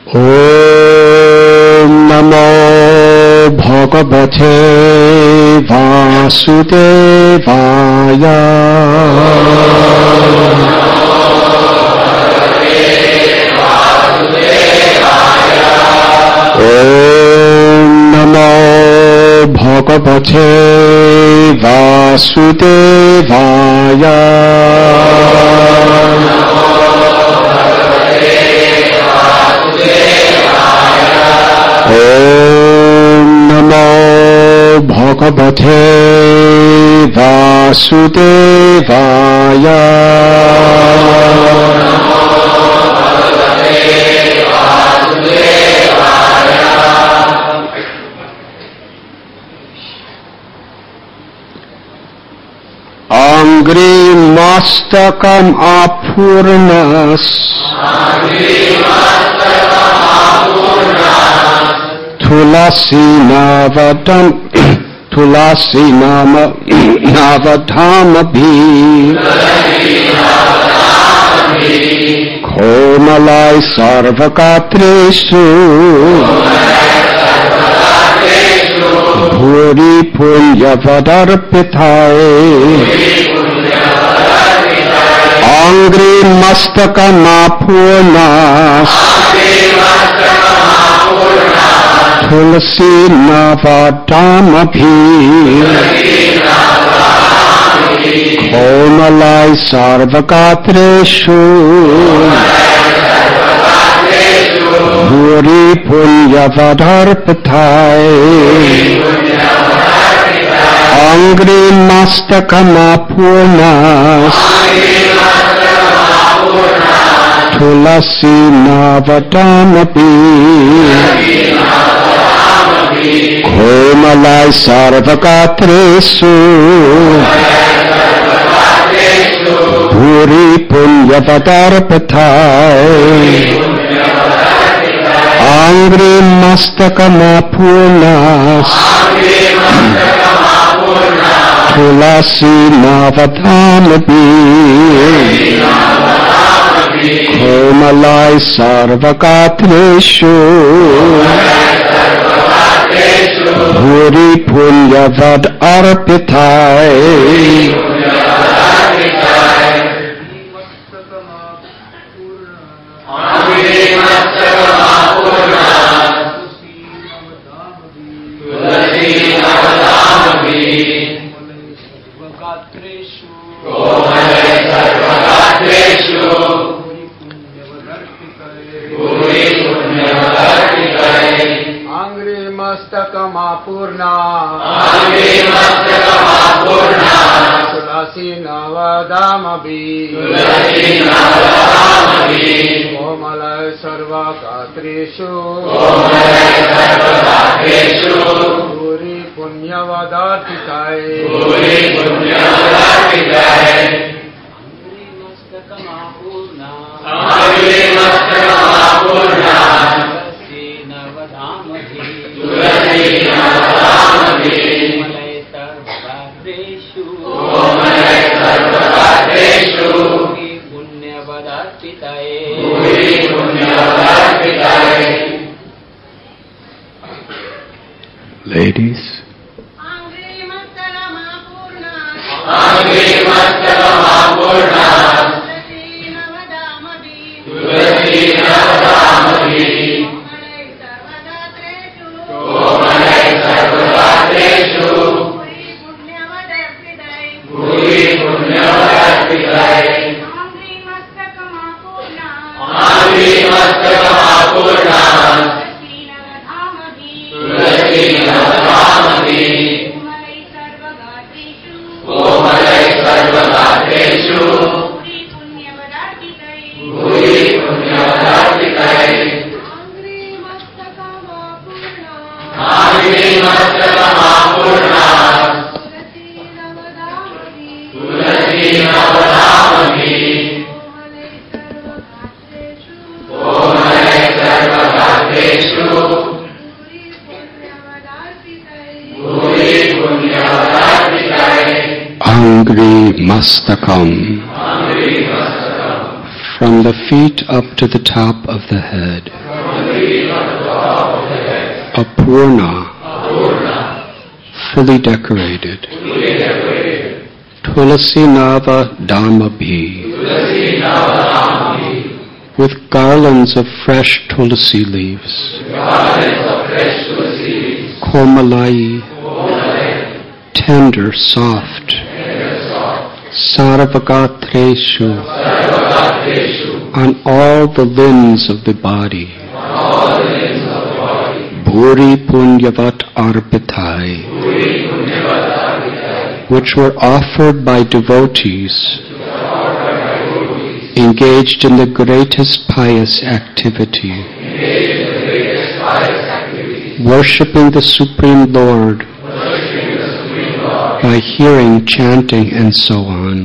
ॐ नमो भगवते वासुदेवाय। ॐ नमो भगवते वासुदेवाय। ॐ नमो भगवते वासुदेवाय। Angrimastakam apurnas Tulasinavadhamabhi Komalai sarvakatreshu Bhuri punyavadarpithai Angrimastakam Tulasi Navadhamabhi Komalai sarvakatreshu Bhuri punyavadarpithai Angrimastakam Tulasi Navadhamabhi Komalai sarvakatreshu Bhuri punyavadarpithai Angrimastakam Tulasi Navadhamabhi Komalai sarvakatreshu Bhuri punyavadarpithai Angrimastakam Tulasi Navadhamabhi Komalai sarvakatreshu Bhuri punyavadarpithai Ladies, Angrimastakam, from the feet up to the top of the head. Apurna, fully decorated. Tulasi Nava Dhamabhi, with garlands of fresh tulsi leaves. Komalai, tender, soft. Sarvagатreshu, on all the limbs of the body. Bhuri punyavat arpitai, which were offered by devotees engaged in the greatest pious activity, worshipping the Supreme Lord by hearing, chanting, and so on.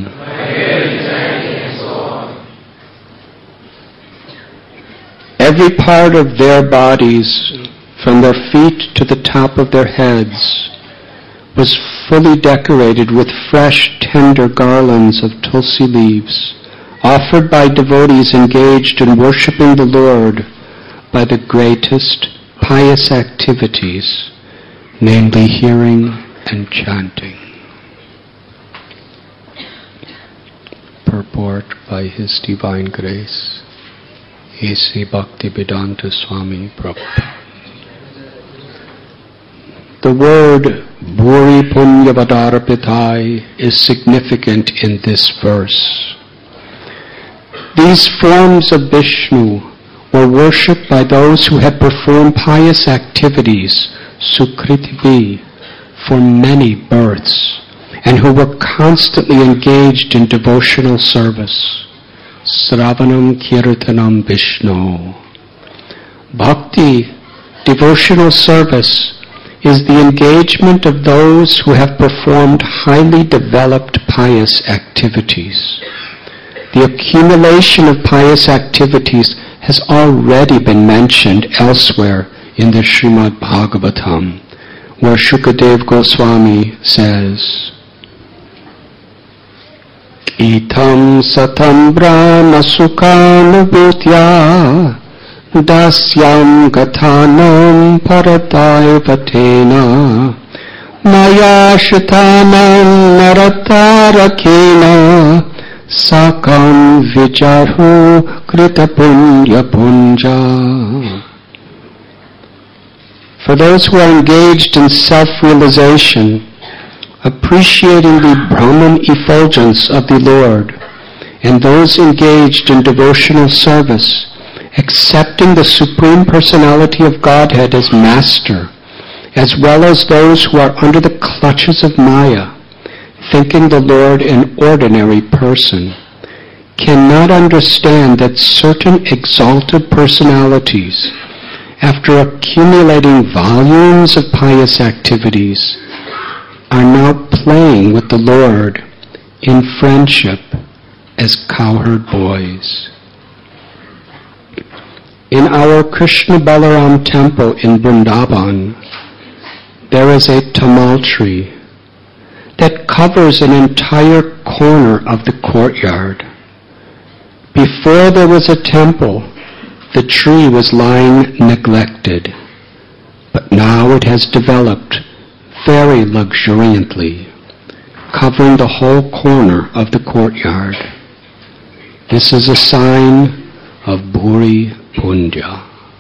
Every part of their bodies, from their feet to the top of their heads, was fully decorated with fresh, tender garlands of tulsi leaves, offered by devotees engaged in worshipping the Lord by the greatest pious activities, namely hearing and chanting. Purport by His Divine Grace, A.C. Bhaktivedanta Swami Prabhupada. The word Bhuri Punyavadarpitai is significant in this verse. These forms of Vishnu were worshipped by those who had performed pious activities, Sukritivi, for many births, and who were constantly engaged in devotional service. Sravanam Kirtanam Vishnu. Bhakti, devotional service, is the engagement of those who have performed highly developed pious activities. The accumulation of pious activities has already been mentioned elsewhere in the Srimad Bhagavatam, where Shukadev Goswami says, Itam satam brahma sukhanubhutya dasyam kathanam parataivatena maya shitanam naratarakena sakam vijarhu kritapunya punja. For those who are engaged in self-realization, appreciating the Brahman effulgence of the Lord, and those engaged in devotional service, accepting the Supreme Personality of Godhead as Master, as well as those who are under the clutches of Maya, thinking the Lord an ordinary person, cannot understand that certain exalted personalities, after accumulating volumes of pious activities, are now playing with the Lord in friendship as cowherd boys. In our Krishna Balaram temple in Vrindavan, there is a tamal tree that covers an entire corner of the courtyard. Before there was a temple, the tree was lying neglected, but now it has developed very luxuriantly, covering the whole corner of the courtyard. This is a sign of Bhuri Punya.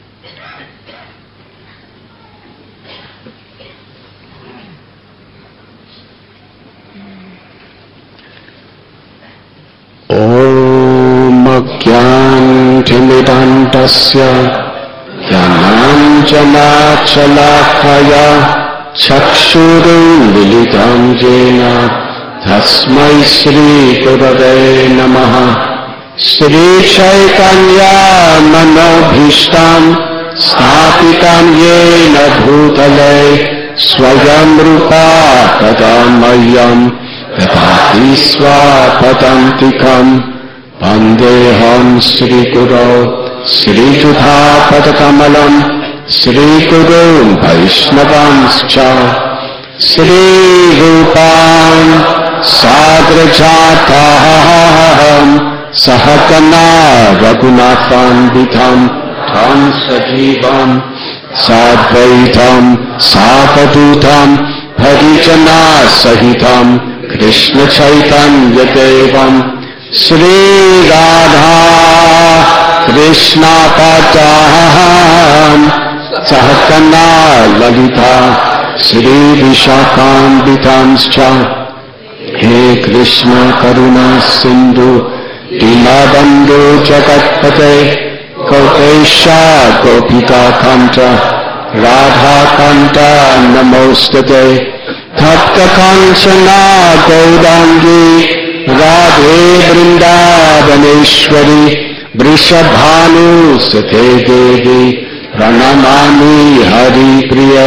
Om Agyantimidandasya Yananjanachalakaya Chakshurum Militam Jena Tasmai Sri Gurave Namaha Sri Chaitanya Manobhishtam Sthapitam Yena Bhutale Swayam Rupa Tadamayam Tatati Swapadantikam Vandeham Sri Guru Sri Judha Padakamalam Sri Guru Vaishnavanscha Sri Rupam Sadrajataham Sahakana Raghunathan Vidham तं सजीवं साद्वैतं सावधूतं परिजनसहितं कृष्णचैतन्यदेवं श्रीराधा कृष्णपादान् सहकना ललिता श्रीविशाखान्वितांश्च हे कृष्ण करुणा सिन्धु दीनबन्धो जगत्पते गोपेशा गोपिकान्त राधाकान्त नमोस्तुते भक्तकाञ्चना गौराङ्गी राधे वृन्दावनेश्वरी वृषभानुसुते देवी प्रणमामि हरिप्रिये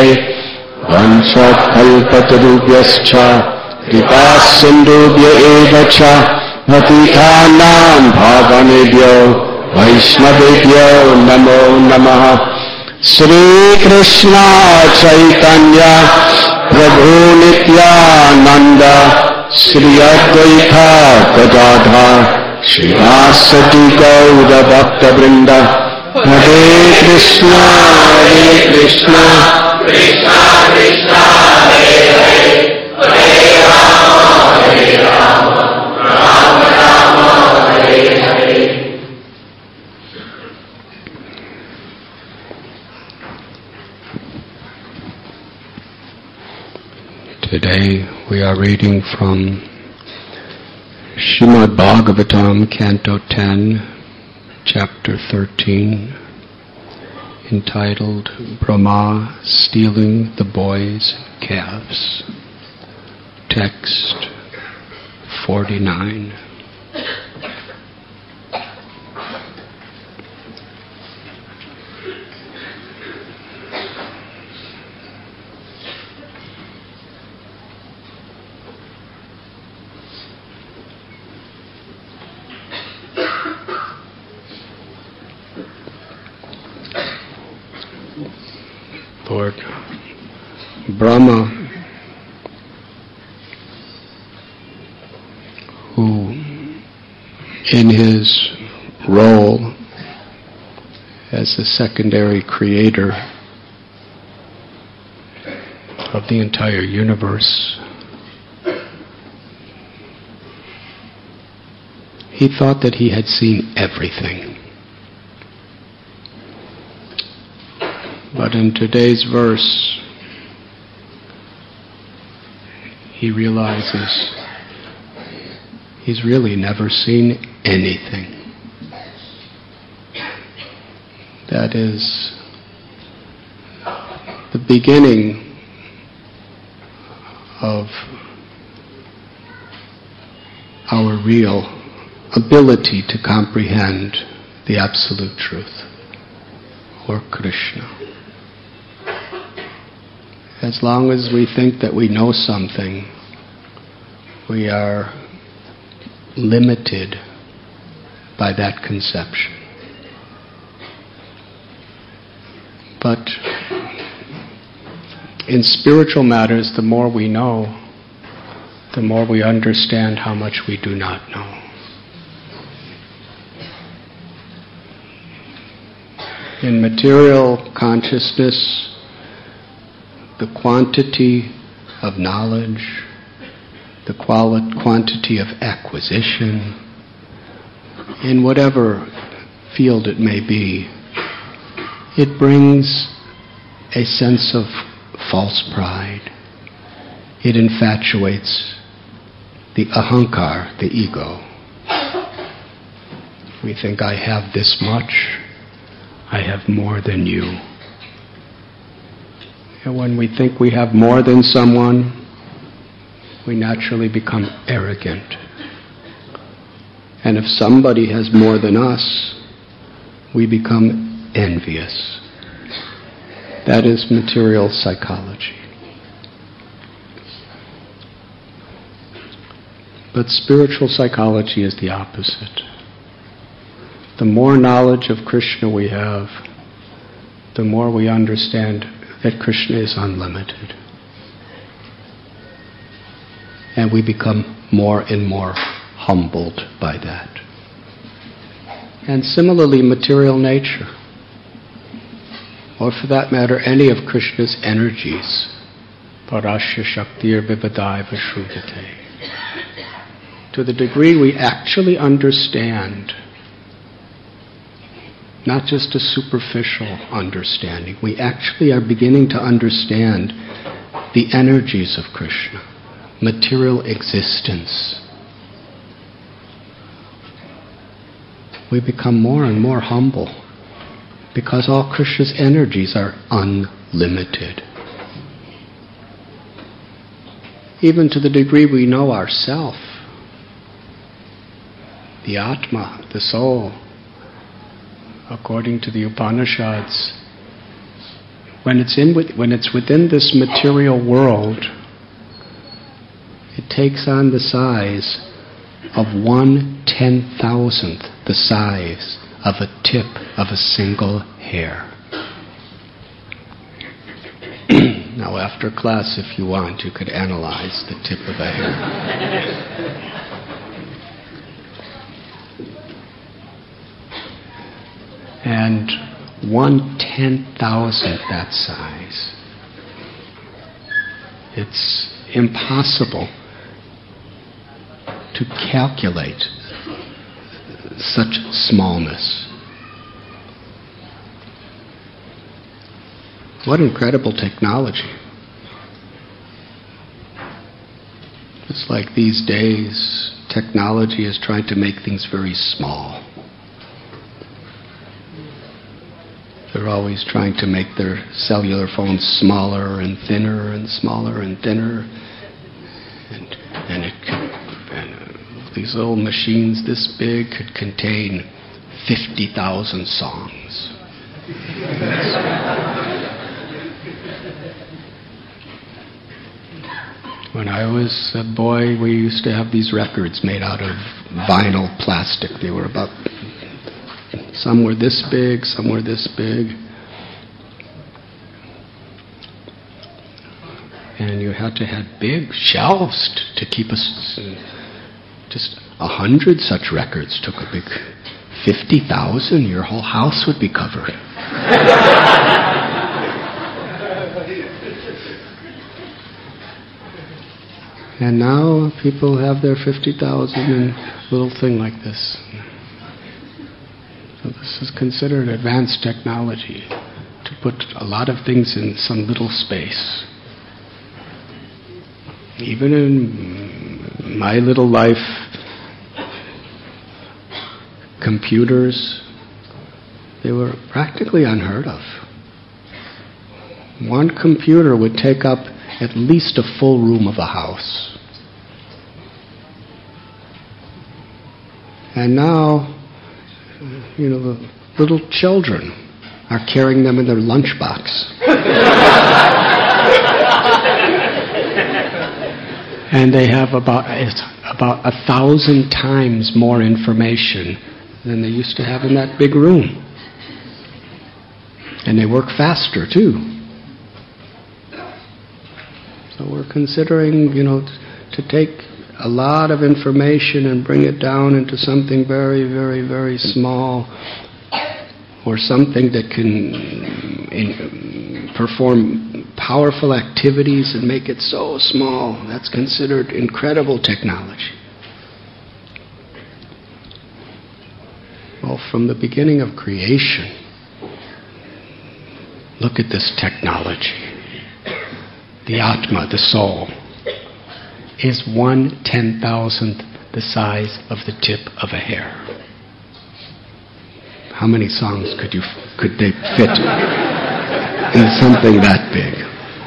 वंशकल्पतरुभ्यश्च कृपासिन्धुभ्य एव च पतितानां पावनेभ्यो वैष्णवेभ्यो नमो नमः। श्रीकृष्ण चैतन्य प्रभु नित्यानंद श्री अद्वैत गदाधर श्रीवासदि गौर भक्तवृंद हरे Krishna Krishna Krishna Hare Hare Hare Ram Ram Ram Hare Hare. Today we are reading from Srimad Bhagavatam, Canto 10, Chapter 13, entitled Brahma Stealing the Boys' Calves. Text 49. Lord, Brahma, who in his role as the secondary creator of the entire universe, he thought that he had seen everything. But in today's verse, he realizes he's really never seen anything. That is the beginning of our real ability to comprehend the Absolute Truth, or Krishna. As long as we think that we know something, we are limited by that conception. But in spiritual matters, the more we know, the more we understand how much we do not know. In material consciousness, the quantity of knowledge, the quantity of acquisition, in whatever field it may be, it brings a sense of false pride. It infatuates the ahankar, the ego. We think, I have this much, I have more than you. And when we think we have more than someone, we naturally become arrogant. And if somebody has more than us, we become envious. That is material psychology. But spiritual psychology is the opposite. The more knowledge of Krishna we have, the more we understand that Krishna is unlimited. And we become more and more humbled by that. And similarly, material nature. or for that matter, any of Krishna's energies. Parasya Shaktir Vivadaiva Shruyate. To the degree we actually understand, not just a superficial understanding, we actually are beginning to understand the energies of Krishna, material existence. We become more and more humble because all Krishna's energies are unlimited. Even to the degree we know ourself, the Atma, the soul, according to the Upanishads, when it's within this material world, it takes on the size of 1/10,000th the size of a tip of a single hair. Now, after class, if you want, you could analyze the tip of a hair. And 1/10,000th that size. It's impossible to calculate such smallness. What incredible technology. It's like these days, technology is trying to make things very small. They're always trying to make their cellular phones smaller and thinner and smaller and thinner. And these little machines this big could contain 50,000 songs. When I was a boy, we used to have these records made out of vinyl plastic. They were about, some were this big, some were this big. And you had to have big shelves to keep us. Just 100 such records took a big 50,000. Your whole house would be covered. And now people have their 50,000 in a little thing like this. So this is considered advanced technology, to put a lot of things in some little space. Even in my little life, computers, they were practically unheard of. One computer would take up at least a full room of a house. And now, the little children are carrying them in their lunchbox. And they have about 1,000 times more information than they used to have in that big room. And they work faster, too. So we're considering, to take a lot of information and bring it down into something very, very, very small, or something that can perform powerful activities and make it so small. That's considered incredible technology. Well, from the beginning of creation, look at this technology. The Atma, the soul, is 1/10,000th the size of the tip of a hair. How many songs could they fit in something that big?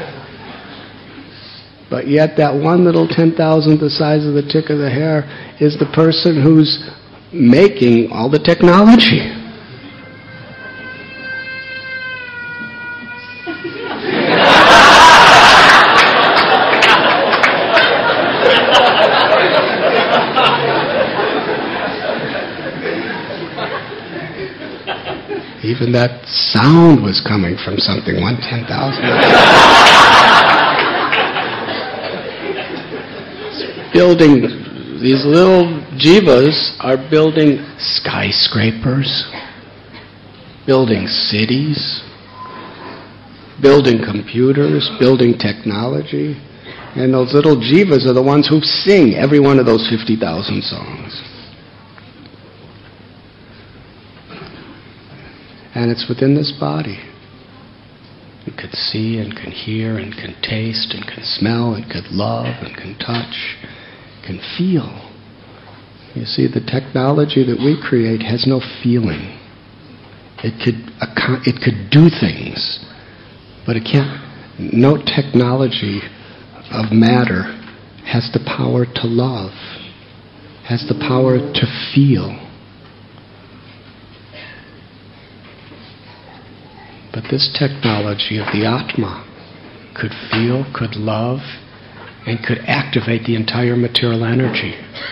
But yet that one little 10,000th the size of the tip of the hair is the person who's making all the technology. Even that sound was coming from something 1/10,000. Building, these little jivas are building skyscrapers, building cities, building computers, building technology. And those little jivas are the ones who sing every one of those 50,000 songs. And it's within this body. You can see and can hear and can taste and can smell and can love and can touch, can feel. You see, the technology that we create has no feeling. It could do things, but it can't. No technology of matter has the power to love, has the power to feel. But this technology of the Atma could feel, could love, and could activate the entire material energy.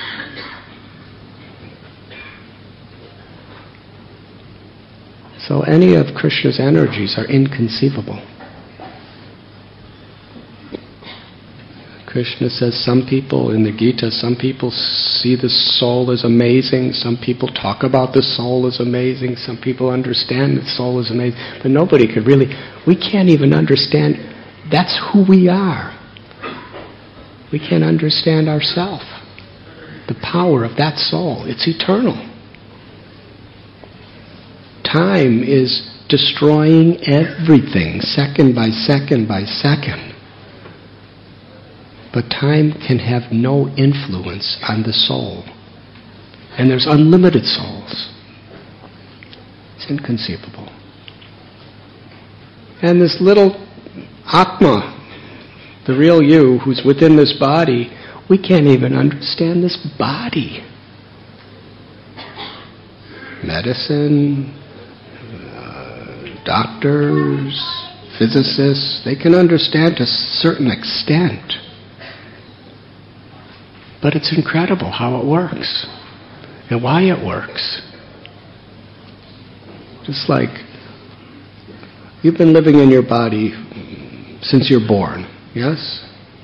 So any of Krishna's energies are inconceivable. Krishna says some people in the Gita, some people see the soul as amazing, some people talk about the soul as amazing, some people understand the soul as amazing, but nobody could really, we can't even understand, that's who we are. We can't understand ourselves. The power of that soul, it's eternal. Time is destroying everything, second by second by second. But time can have no influence on the soul. And there's unlimited souls. It's inconceivable. And this little Atma, the real you who's within this body, we can't even understand this body. Medicine, doctors, physicists, they can understand to a certain extent. But it's incredible how it works and why it works. Just like you've been living in your body since you're born, yes?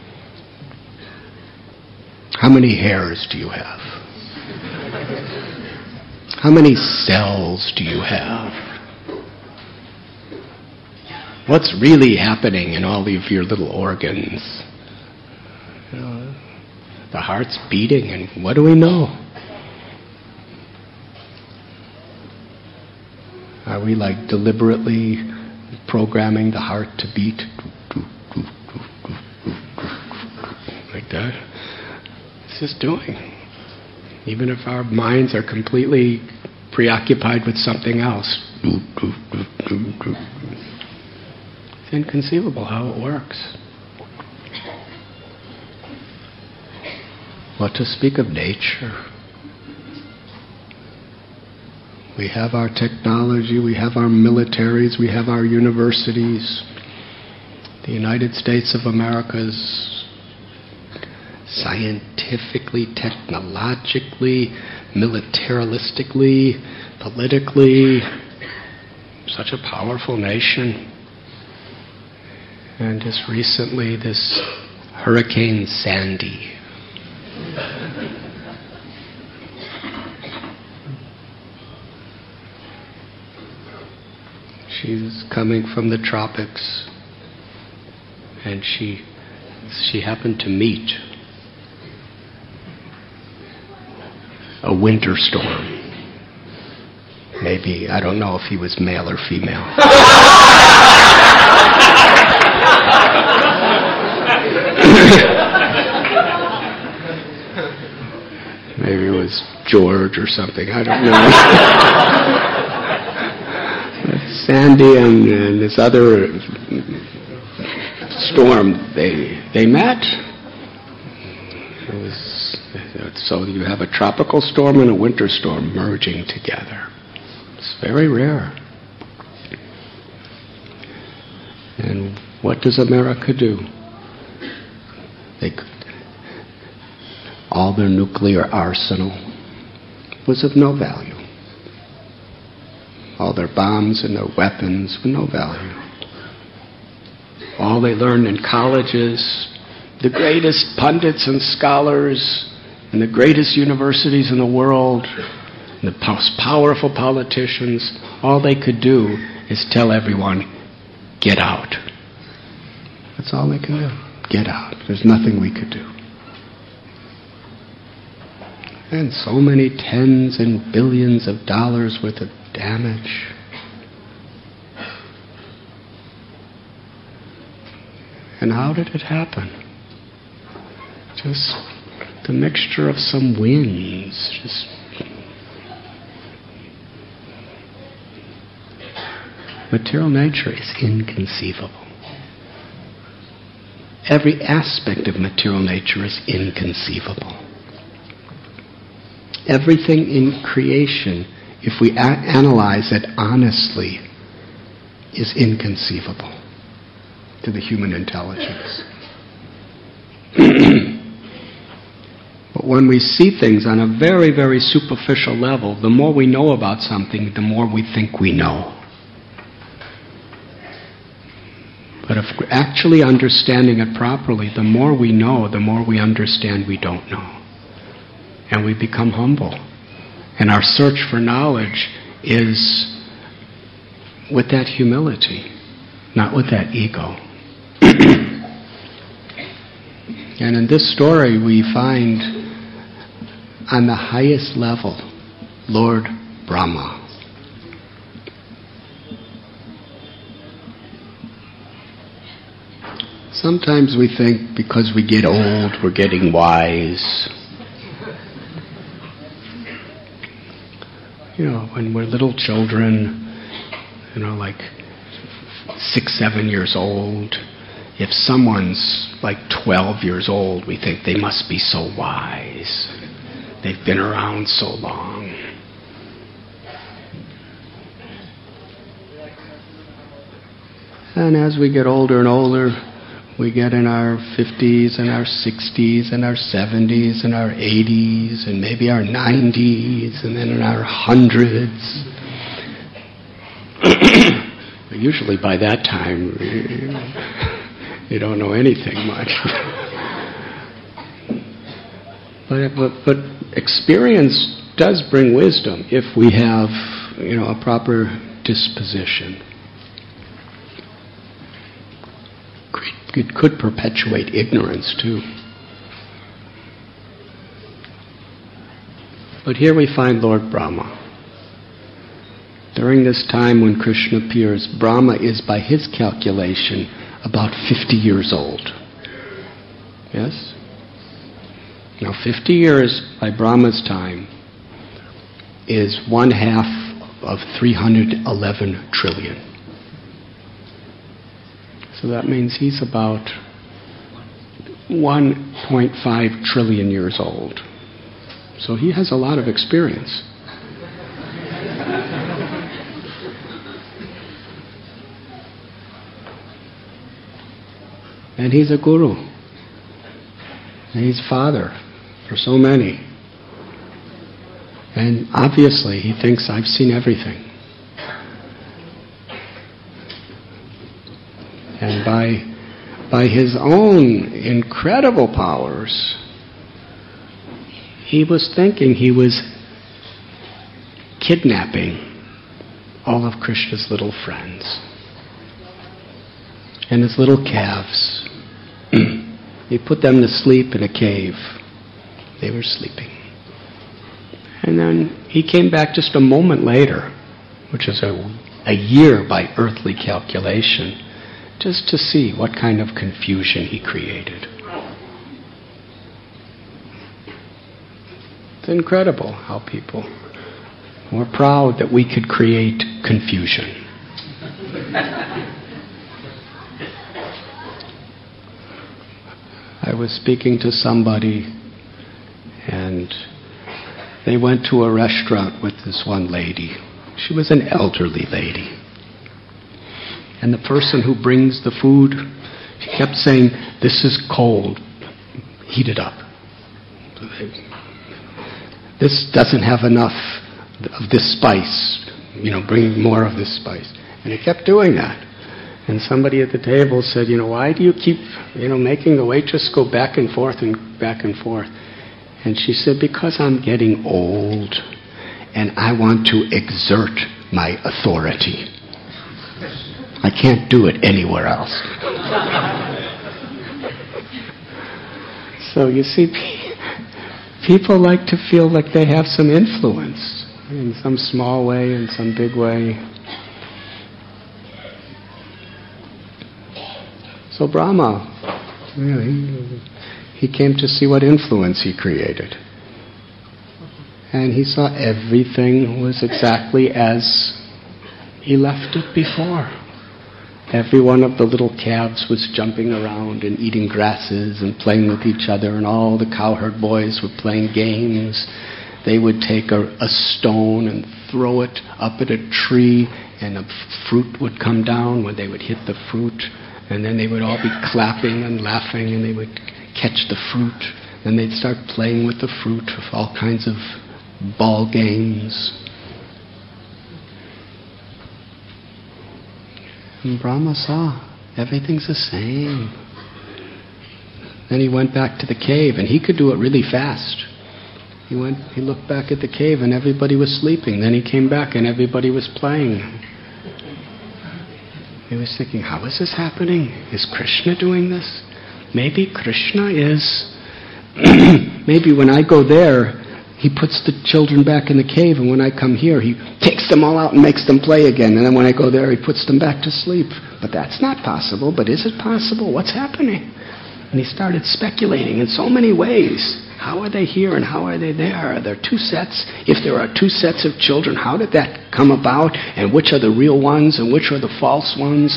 How many hairs do you have? How many cells do you have? What's really happening in all of your little organs? The heart's beating, and what do we know? Are we like deliberately programming the heart to beat? Like that? It's just doing. Even if our minds are completely preoccupied with something else. It's inconceivable how it works. What to speak of nature? We have our technology, we have our militaries, we have our universities. The United States of America's scientifically, technologically, militaristically, politically, such a powerful nation. And just recently, this Hurricane Sandy. She's coming from the tropics, and she happened to meet a winter storm. Maybe, I don't know if he was male or female. Maybe it was George or something, I don't know. Sandy and this other storm, they met. So you have a tropical storm and a winter storm merging together. It's very rare. And what does America do? All their nuclear arsenal was of no value. All their bombs and their weapons were no value. All they learned in colleges, the greatest pundits and scholars in the greatest universities in the world, and the most powerful politicians, all they could do is tell everyone, get out. That's all they can do. Get out. There's nothing we could do. And so many tens and billions of dollars worth of damage. And how did it happen? Just the mixture of some winds. Just material nature is inconceivable. Every aspect of material nature is inconceivable. Everything in creation, if we analyze it honestly, is inconceivable to the human intelligence. But when we see things on a very, very superficial level, the more we know about something, the more we think we know. But if we're actually understanding it properly, the more we know, the more we understand we don't know. And we become humble. And our search for knowledge is with that humility, not with that ego. And in this story we find on the highest level, Lord Brahma. Sometimes we think because we get old, we're getting wise. You know, when we're little children, like 6, 7 years old, if someone's like 12 years old, we think they must be so wise. They've been around so long. And as we get older and older, we get in our 50s and our 60s and our 70s and our 80s and maybe our 90s and then in our 100s. But usually by that time, you don't know anything much. But experience does bring wisdom if we have, a proper disposition. It could perpetuate ignorance too. But here we find Lord Brahma. During this time when Krishna appears, Brahma is, by his calculation, about 50 years old. Yes? Now 50 years by Brahma's time is 1/2 of 311 trillion. So that means he's about 1.5 trillion years old. So he has a lot of experience. And he's a guru. And he's father for so many. And obviously he thinks, I've seen everything. And by his own incredible powers, he was thinking he was kidnapping all of Krishna's little friends and his little calves. He put them to sleep in a cave. They were sleeping. And then he came back just a moment later, which is a year by earthly calculation, just to see what kind of confusion he created. It's incredible how people were proud that we could create confusion. I was speaking to somebody and they went to a restaurant with this one lady. She was an elderly lady. And the person who brings the food, she kept saying, this is cold, heat it up. This doesn't have enough of this spice, bring more of this spice. And he kept doing that. And somebody at the table said, why do you keep, making the waitress go back and forth and back and forth? And she said, because I'm getting old and I want to exert my authority. I can't do it anywhere else. So you see, people like to feel like they have some influence in some small way, in some big way. So Brahma, he came to see what influence he created. And he saw everything was exactly as he left it before. Every one of the little calves was jumping around and eating grasses and playing with each other, and all the cowherd boys were playing games. They would take a stone and throw it up at a tree, and a fruit would come down when they would hit the fruit, and then they would all be clapping and laughing, and they would catch the fruit. Then they'd start playing with the fruit with all kinds of ball games. And Brahma saw everything's the same. Then he went back to the cave, and he could do it really fast. He looked back at the cave, and everybody was sleeping. Then he came back, and everybody was playing. He was thinking, how is this happening? Is Krishna doing this? Maybe Krishna is... maybe when I go there, he puts the children back in the cave, and when I come here, he takes them all out and makes them play again. And then when I go there, he puts them back to sleep. But that's not possible. But is it possible? What's happening? And he started speculating in so many ways. How are they here and how are they there? Are there two sets? If there are two sets of children, how did that come about? And which are the real ones and which are the false ones?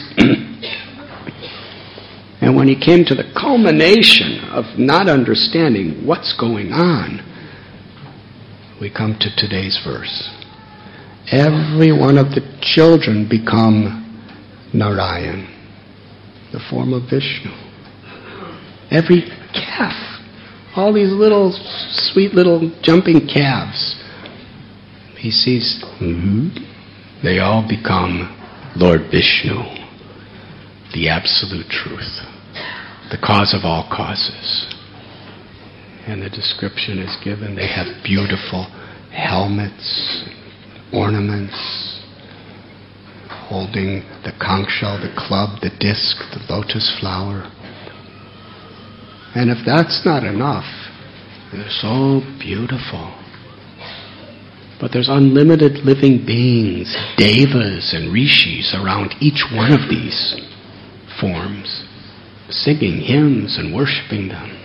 And when he came to the culmination of not understanding what's going on, we come to today's verse. Every one of the children become Narayan, the form of Vishnu. Every calf, all these little, sweet little jumping calves, he sees, they all become Lord Vishnu, the absolute truth, the cause of all causes. And the description is given. They have beautiful helmets, ornaments, holding the conch shell, the club, the disc, the lotus flower. And if that's not enough, they're so beautiful. But there's unlimited living beings, devas and rishis around each one of these forms, singing hymns and worshipping them.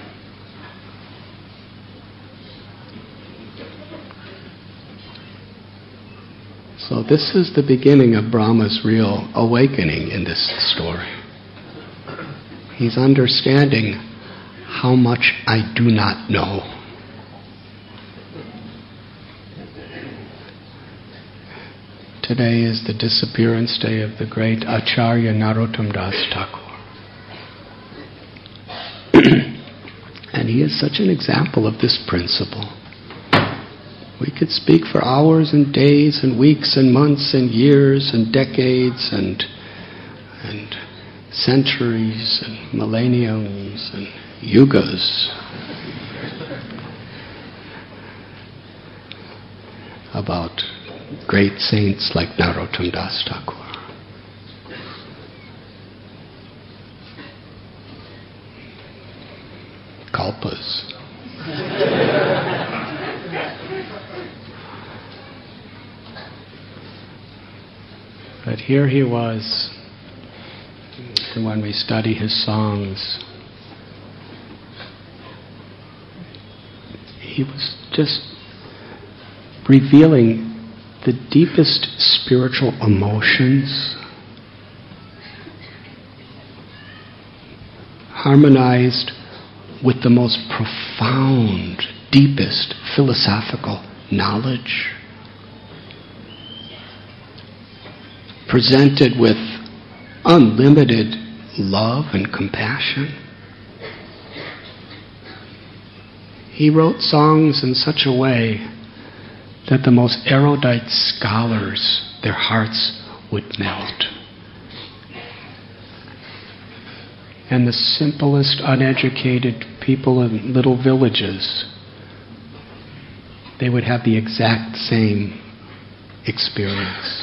So this is the beginning of Brahma's real awakening in this story. He's understanding how much I do not know. Today is the disappearance day of the great Acharya Narottam Das Thakur. And he is such an example of this principle. We could speak for hours and days and weeks and months and years and decades and centuries and millenniums and yugas about great saints like Narottam Das Thakur. Kalpas. But here he was, and when we study his songs, he was just revealing the deepest spiritual emotions, harmonized with the most profound, deepest philosophical knowledge, presented with unlimited love and compassion. He wrote songs in such a way that the most erudite scholars, their hearts would melt. And the simplest, uneducated people in little villages, they would have the exact same experience.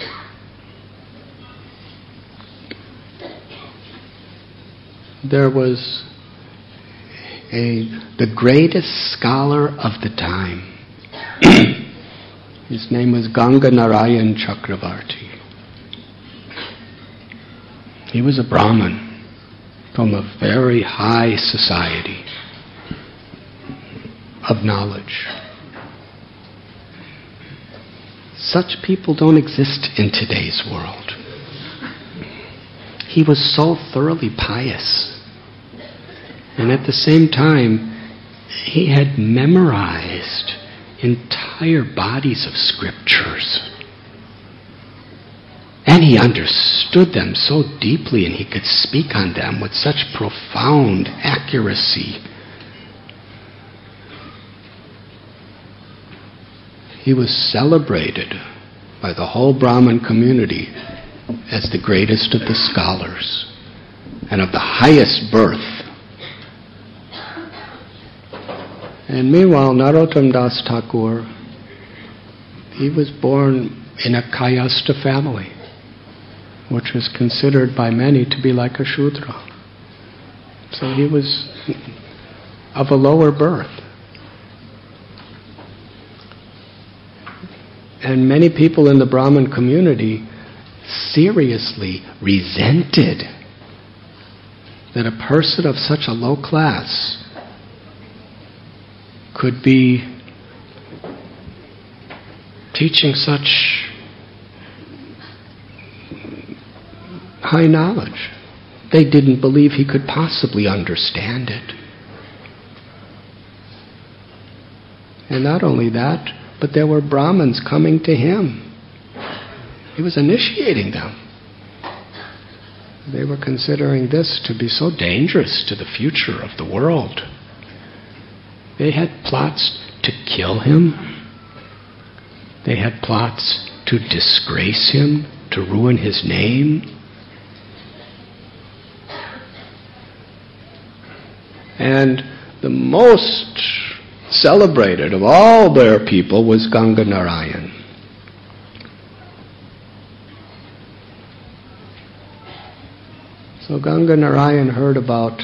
the greatest scholar of the time. His name was Ganga Narayan Chakravarti. He was a Brahmin from a very high society of knowledge. Such people don't exist in today's world. He was so thoroughly pious. And at the same time, he had memorized entire bodies of scriptures. And he understood them so deeply, and he could speak on them with such profound accuracy. He was celebrated by the whole Brahmin community as the greatest of the scholars and of the highest birth. And meanwhile, Narottam Das Thakur, he was born in a Kayastha family, which was considered by many to be like a Shudra. So he was of a lower birth. And many people in the Brahmin community seriously resented that a person of such a low class could be teaching such high knowledge. They didn't believe he could possibly understand it. And not only that, but there were Brahmins coming to him. He was initiating them. They were considering this to be so dangerous to the future of the world. They had plots to kill him. They had plots to disgrace him, to ruin his name. And the most celebrated of all their people was Ganga Narayan. So Ganga Narayan heard about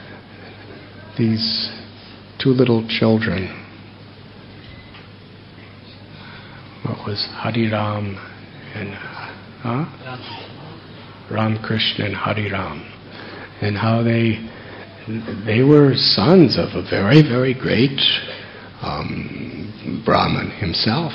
these two little children. What was Hari Ram and Ram Krishna and Hari Ram, and how they were sons of a very, very great Brahmin himself.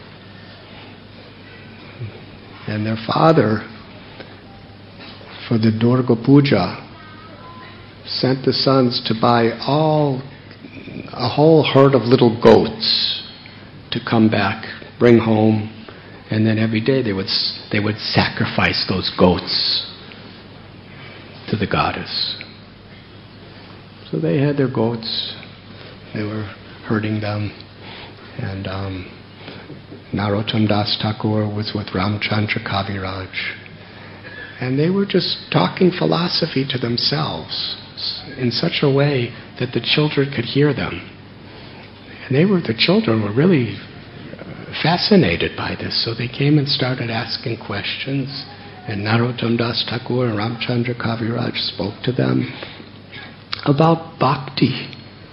And their father, for the Durga Puja, sent the sons to buy a whole herd of little goats to come back, bring home, and then every day they would sacrifice those goats to the goddess. So they had their goats, they were herding them, and Narottam Das Thakur was with Ramchandra Kaviraj. And they were just talking philosophy to themselves in such a way that the children could hear them. And the children were really fascinated by this, so they came and started asking questions, and Narottam Das Thakur and Ramchandra Kaviraj spoke to them about bhakti,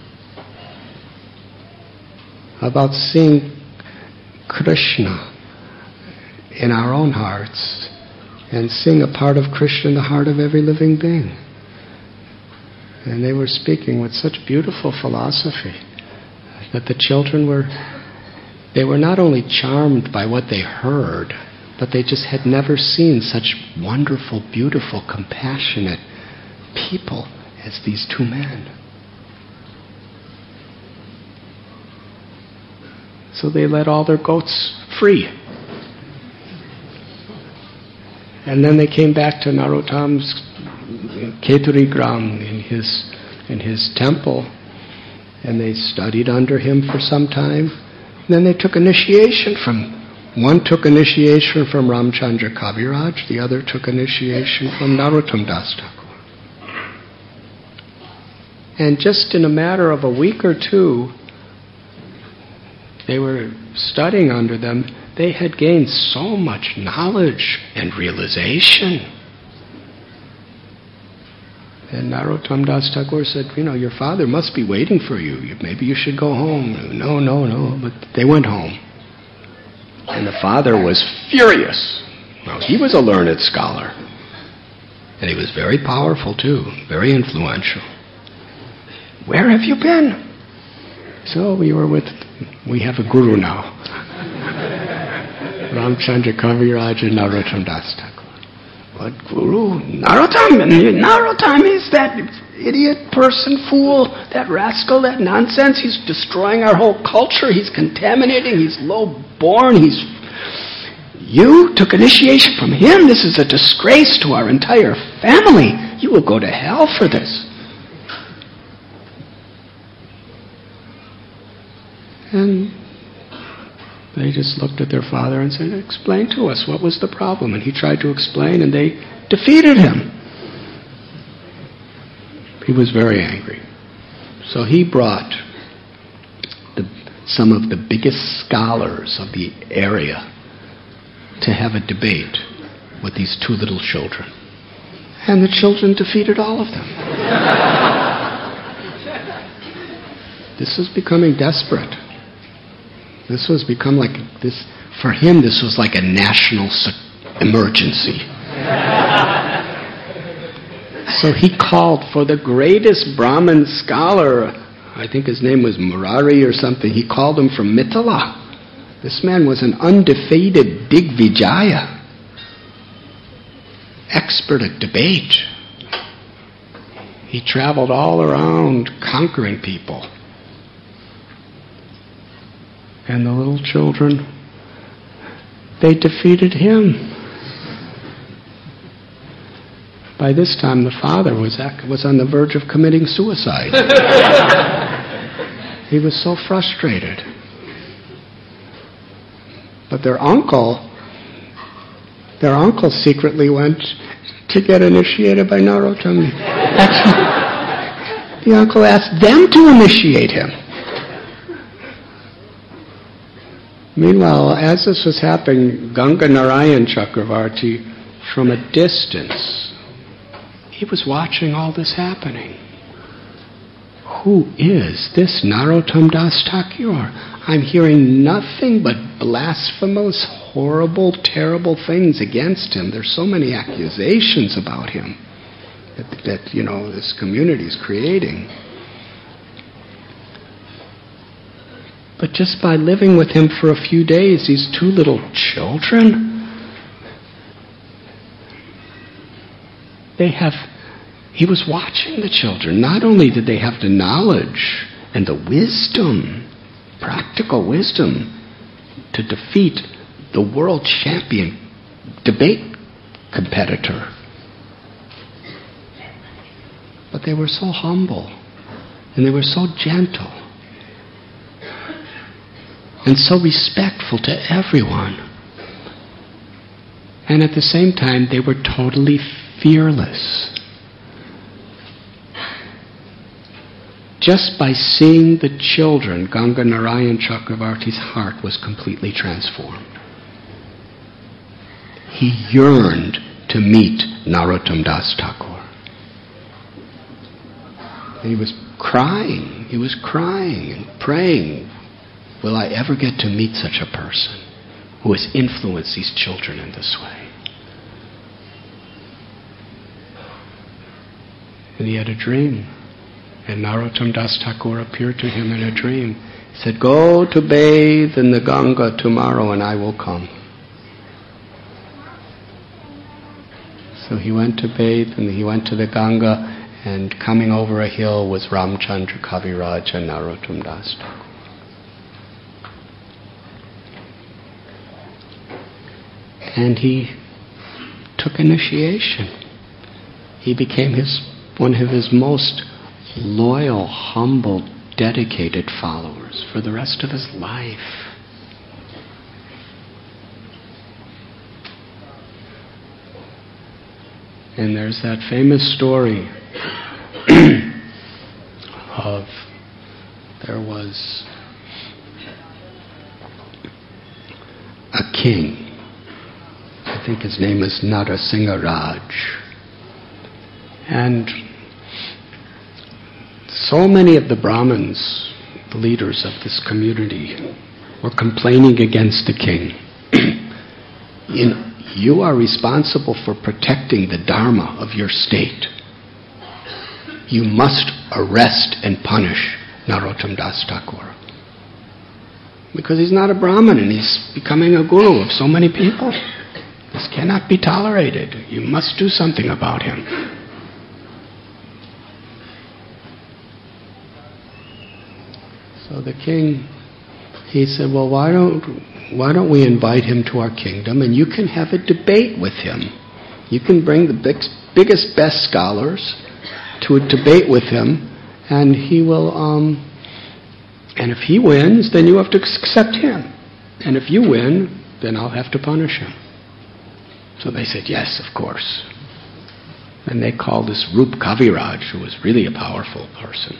about seeing Krishna in our own hearts and seeing a part of Krishna in the heart of every living being. And they were speaking with such beautiful philosophy that the children were not only charmed by what they heard, but they just had never seen such wonderful, beautiful, compassionate people as these two men. So they let all their goats free. And then they came back to Narottam's Keturi Gram in his temple, and they studied under him for some time. And then they took initiation one took initiation from Ramchandra Kaviraj, the other took initiation from Narottam Das Thakur. And just in a matter of a week or two, they were studying under them, they had gained so much knowledge and realization And Narottam Das Thakur said, your father must be waiting for you. Maybe you should go home. No. But they went home. And the father was furious. Well, he was a learned scholar. And he was very powerful too, very influential. Where have you been? So we have a guru now. Ramchandra Kaviraj and Narottam Das Thakur. What guru? Narottam is that idiot person, fool, that rascal, that nonsense. He's destroying our whole culture. He's contaminating. He's low-born. You took initiation from him. This is a disgrace to our entire family. You will go to hell for this. And they just looked at their father and said, explain to us, what was the problem? And he tried to explain, and they defeated him. He was very angry. So he brought some of the biggest scholars of the area to have a debate with these two little children. And the children defeated all of them. This was becoming desperate. This was become like this. For him, this was like a national emergency. So he called for the greatest Brahmin scholar. I think his name was Murari or something. He called him from Mithila. This man was an undefeated Digvijaya, expert at debate. He traveled all around conquering people. And the little children, they defeated him. By this time, the father was on the verge of committing suicide. He was so frustrated. But their uncle secretly went to get initiated by Narottam. The uncle asked them to initiate him. Meanwhile, as this was happening, Ganga Narayan Chakravarti, from a distance, he was watching all this happening. Who is this Narottam Das Thakur? I'm hearing nothing but blasphemous, horrible, terrible things against him. There's so many accusations about him that this community is creating. But just by living with him for a few days, these two little children, he was watching the children. Not only did they have the knowledge and the wisdom, practical wisdom, to defeat the world champion debate competitor, but they were so humble and they were so gentle and so respectful to everyone. And at the same time, they were totally fearless. Just by seeing the children, Ganga Narayan Chakravarti's heart was completely transformed. He yearned to meet Narottam Das Thakur. And he was crying and praying, will I ever get to meet such a person who has influenced these children in this way? And he had a dream. And Narottam Das Thakur appeared to him in a dream. He said, go to bathe in the Ganga tomorrow and I will come. So he went to bathe and he went to the Ganga, and coming over a hill was Ramchandra Kaviraj and Narottam Das Thakur. And he took initiation. He became one of his most loyal, humble, dedicated followers for the rest of his life. And there's that famous story of there was a king. I think his name is Narasingha Raj. And So many of the Brahmins, the leaders of this community, were complaining against the king. You are responsible for protecting the dharma of your state. You must arrest and punish Narottam Das Thakur. Because he's not a Brahmin and he's becoming a guru of so many people. This cannot be tolerated. You must do something about him. So the king, he said, well, why don't we invite him to our kingdom and you can have a debate with him. You can bring the biggest, best scholars to a debate with him, and he will, and if he wins, then you have to accept him. And if you win, then I'll have to punish him. So they said, yes, of course. And they called this Rup Kaviraj, who was really a powerful person.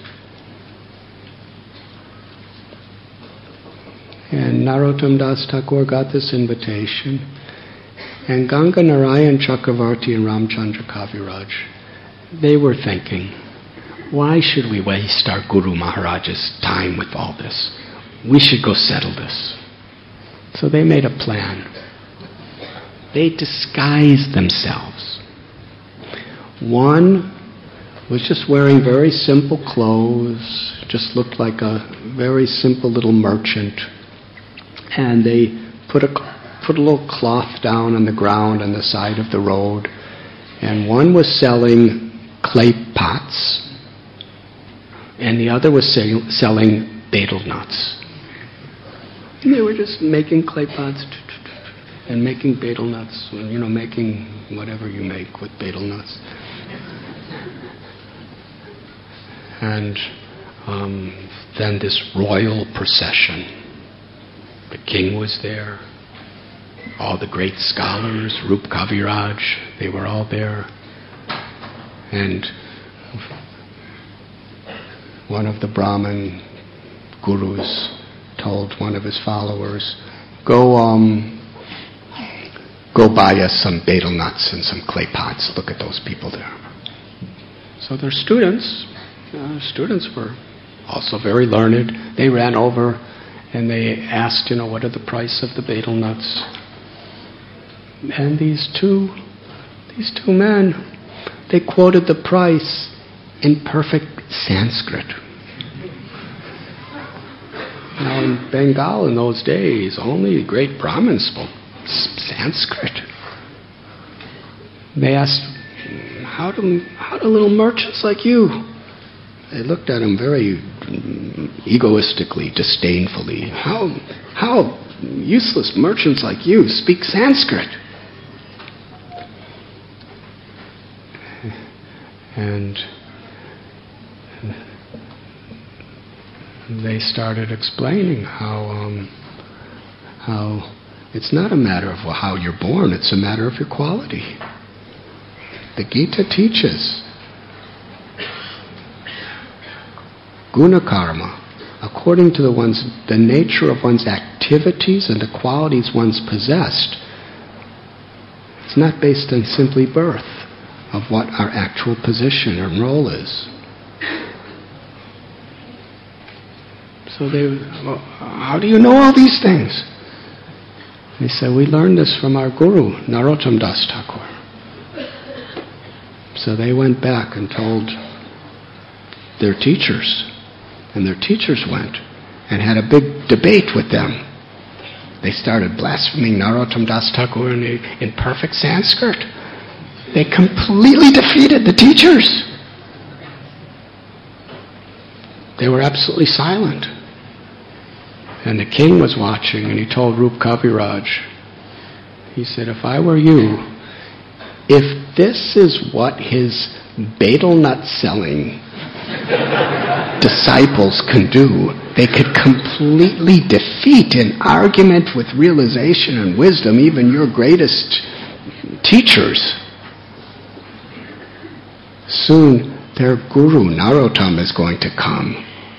And Narottam Das Thakur got this invitation. And Ganga Narayan Chakravarti and Ramchandra Kaviraj, they were thinking, why should we waste our Guru Maharaj's time with all this? We should go settle this. So they made a plan. They disguised themselves. One was just wearing very simple clothes, just looked like a very simple little merchant. And they put a little cloth down on the ground on the side of the road. And one was selling clay pots, and the other was selling betel nuts. And they were just making clay pots and making betel nuts, making whatever you make with betel nuts. And then this royal procession. The king was there. All the great scholars, Rup Kaviraj, they were all there. And one of the Brahmin gurus told one of his followers, go buy us some betel nuts and some clay pots. Look at those people there. So their students were also very learned. They ran over and they asked, what are the price of the betel nuts? And these two men, they quoted the price in perfect Sanskrit. Now in Bengal in those days, only great Brahmins spoke Sanskrit. They asked, how do little merchants like you? They looked at him very egoistically, disdainfully. How useless merchants like you speak Sanskrit? And they started explaining how it's not a matter of how you're born, it's a matter of your quality. The Gita teaches guna karma, according to the nature of one's activities and the qualities one's possessed. It's not based on simply birth, of what our actual position and role is. So how do you know all these things? They said, we learned this from our guru, Narottam Das Thakur. So they went back and told their teachers, and their teachers went and had a big debate with them. They started blaspheming Narottam Das Thakur in perfect Sanskrit. They completely defeated the teachers. They were absolutely silent. And the king was watching, and he told Rup Kaviraj, he said, if I were you, if this is what his betel nut selling disciples can do, they could completely defeat in argument with realization and wisdom even your greatest teachers. Soon their guru Narottam is going to come.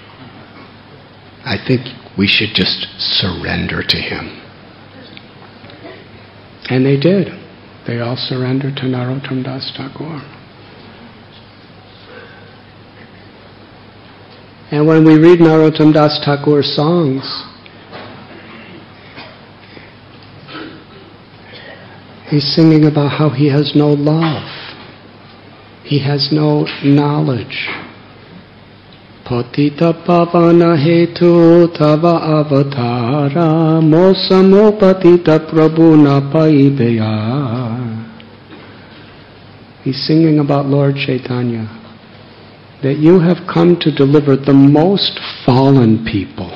I think we should just surrender to him. And they did. They all surrendered to Narottam Das Thakur. And when we read Narottam Das Thakur's songs, he's singing about how he has no love. He has no knowledge. Patita pavana hetu tava avatara mosamo patita prabhu na paibeya. He's singing about Lord Chaitanya, that you have come to deliver the most fallen people.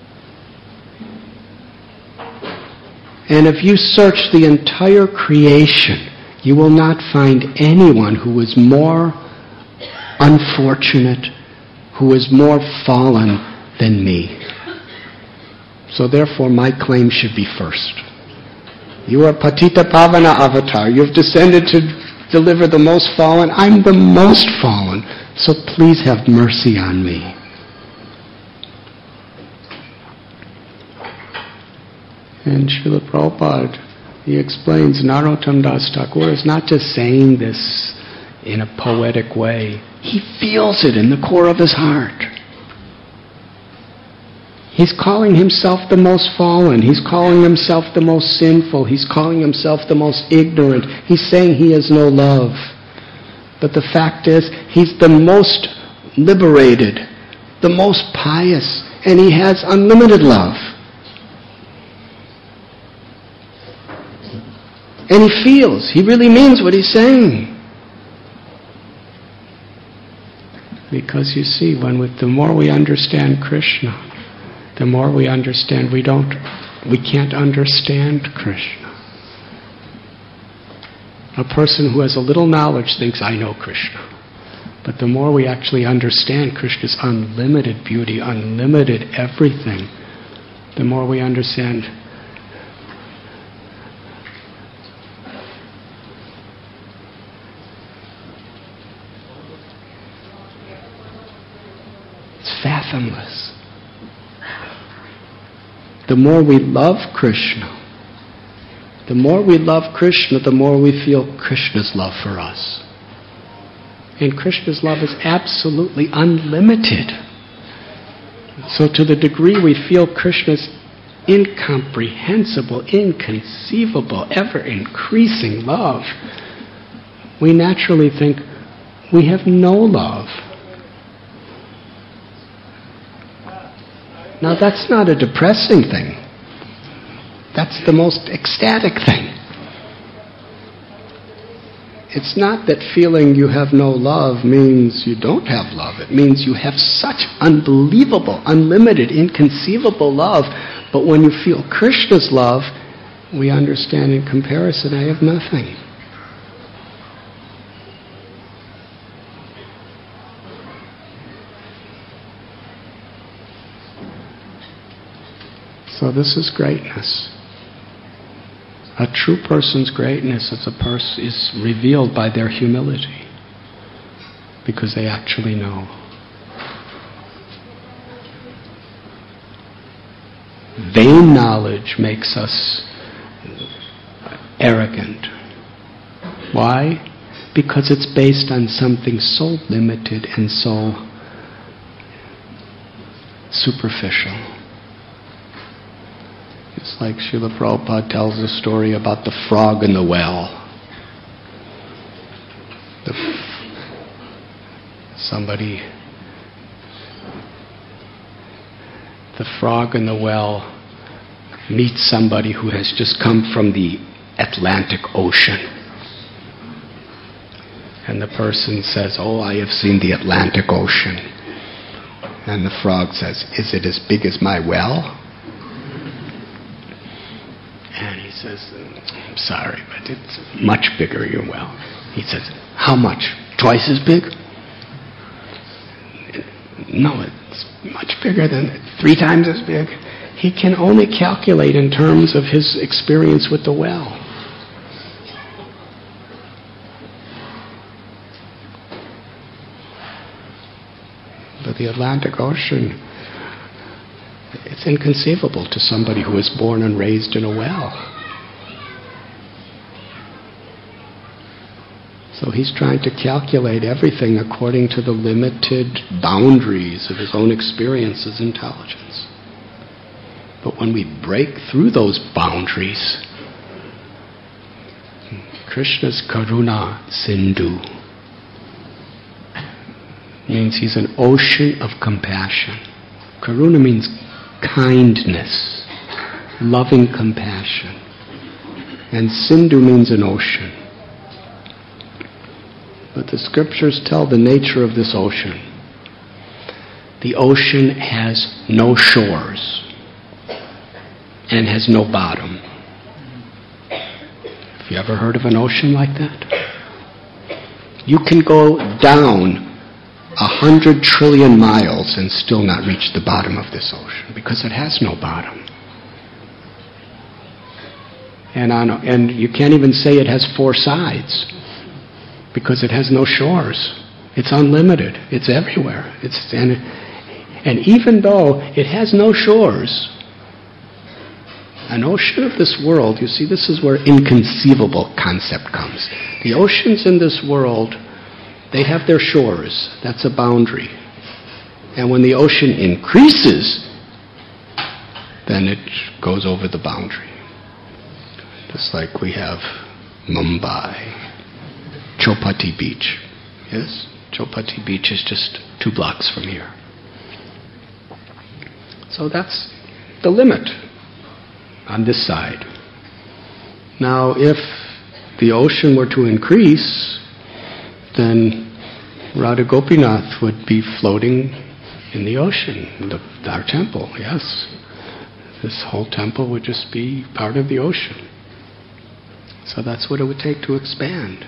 And if you search the entire creation, you will not find anyone who is more unfortunate, who is more fallen than me. So therefore my claim should be first. You are Patita Pavana Avatar. You have descended to deliver the most fallen. I'm the most fallen. So please have mercy on me. And Srila Prabhupada, he explains Narottam Das Thakur is not just saying this in a poetic way. He feels it in the core of his heart. He's calling himself the most fallen. He's calling himself the most sinful. He's calling himself the most ignorant. He's saying he has no love. But the fact is, he's the most liberated, the most pious, and he has unlimited love. And he feels, he really means what he's saying. Because you see, the more we understand Krishna, the more we understand we can't understand Krishna. A person who has a little knowledge thinks, I know Krishna. But the more we actually understand Krishna's unlimited beauty, unlimited everything, the more we understand it's fathomless. The more we love Krishna, the more we feel Krishna's love for us. And Krishna's love is absolutely unlimited. So to the degree we feel Krishna's incomprehensible, inconceivable, ever-increasing love, we naturally think we have no love. Now that's not a depressing thing. That's the most ecstatic thing. It's not that feeling you have no love means you don't have love. It means you have such unbelievable, unlimited, inconceivable love. But when you feel Krishna's love, we understand in comparison, I have nothing. So this is greatness. A true person's greatness is revealed by their humility, because they actually know. Vain knowledge makes us arrogant. Why? Because it's based on something so limited and so superficial. It's like Srila Prabhupada tells a story about the frog in the well. The frog in the well meets somebody who has just come from the Atlantic Ocean. And the person says, "Oh, I have seen the Atlantic Ocean." And the frog says, "Is it as big as my well?" And he says, "I'm sorry, but it's much bigger, your well." He says, "How much? Twice as big?" "No, it's much bigger than 3 times as big." He can only calculate in terms of his experience with the well. But the Atlantic Ocean, it's inconceivable to somebody who was born and raised in a well. So he's trying to calculate everything according to the limited boundaries of his own experiences, intelligence. But when we break through those boundaries, Krishna's Karuna Sindhu means he's an ocean of compassion. Karuna means kindness, loving compassion. And Sindhu means an ocean. But the scriptures tell the nature of this ocean. The ocean has no shores and has no bottom. Have you ever heard of an ocean like that? You can go down 100 trillion miles and still not reach the bottom of this ocean because it has no bottom. And you can't even say it has 4 sides because it has no shores. It's unlimited. It's everywhere. And even though it has no shores, an ocean of this world, you see, this is where inconceivable concept comes. The oceans in this world, they have their shores. That's a boundary. And when the ocean increases, then it goes over the boundary. Just like we have Mumbai, Chowpatty Beach. Yes? Chowpatty Beach is just 2 blocks from here. So that's the limit on this side. Now, if the ocean were to increase, then Radha Gopinath would be floating in the ocean, our temple, yes. This whole temple would just be part of the ocean. So that's what it would take to expand.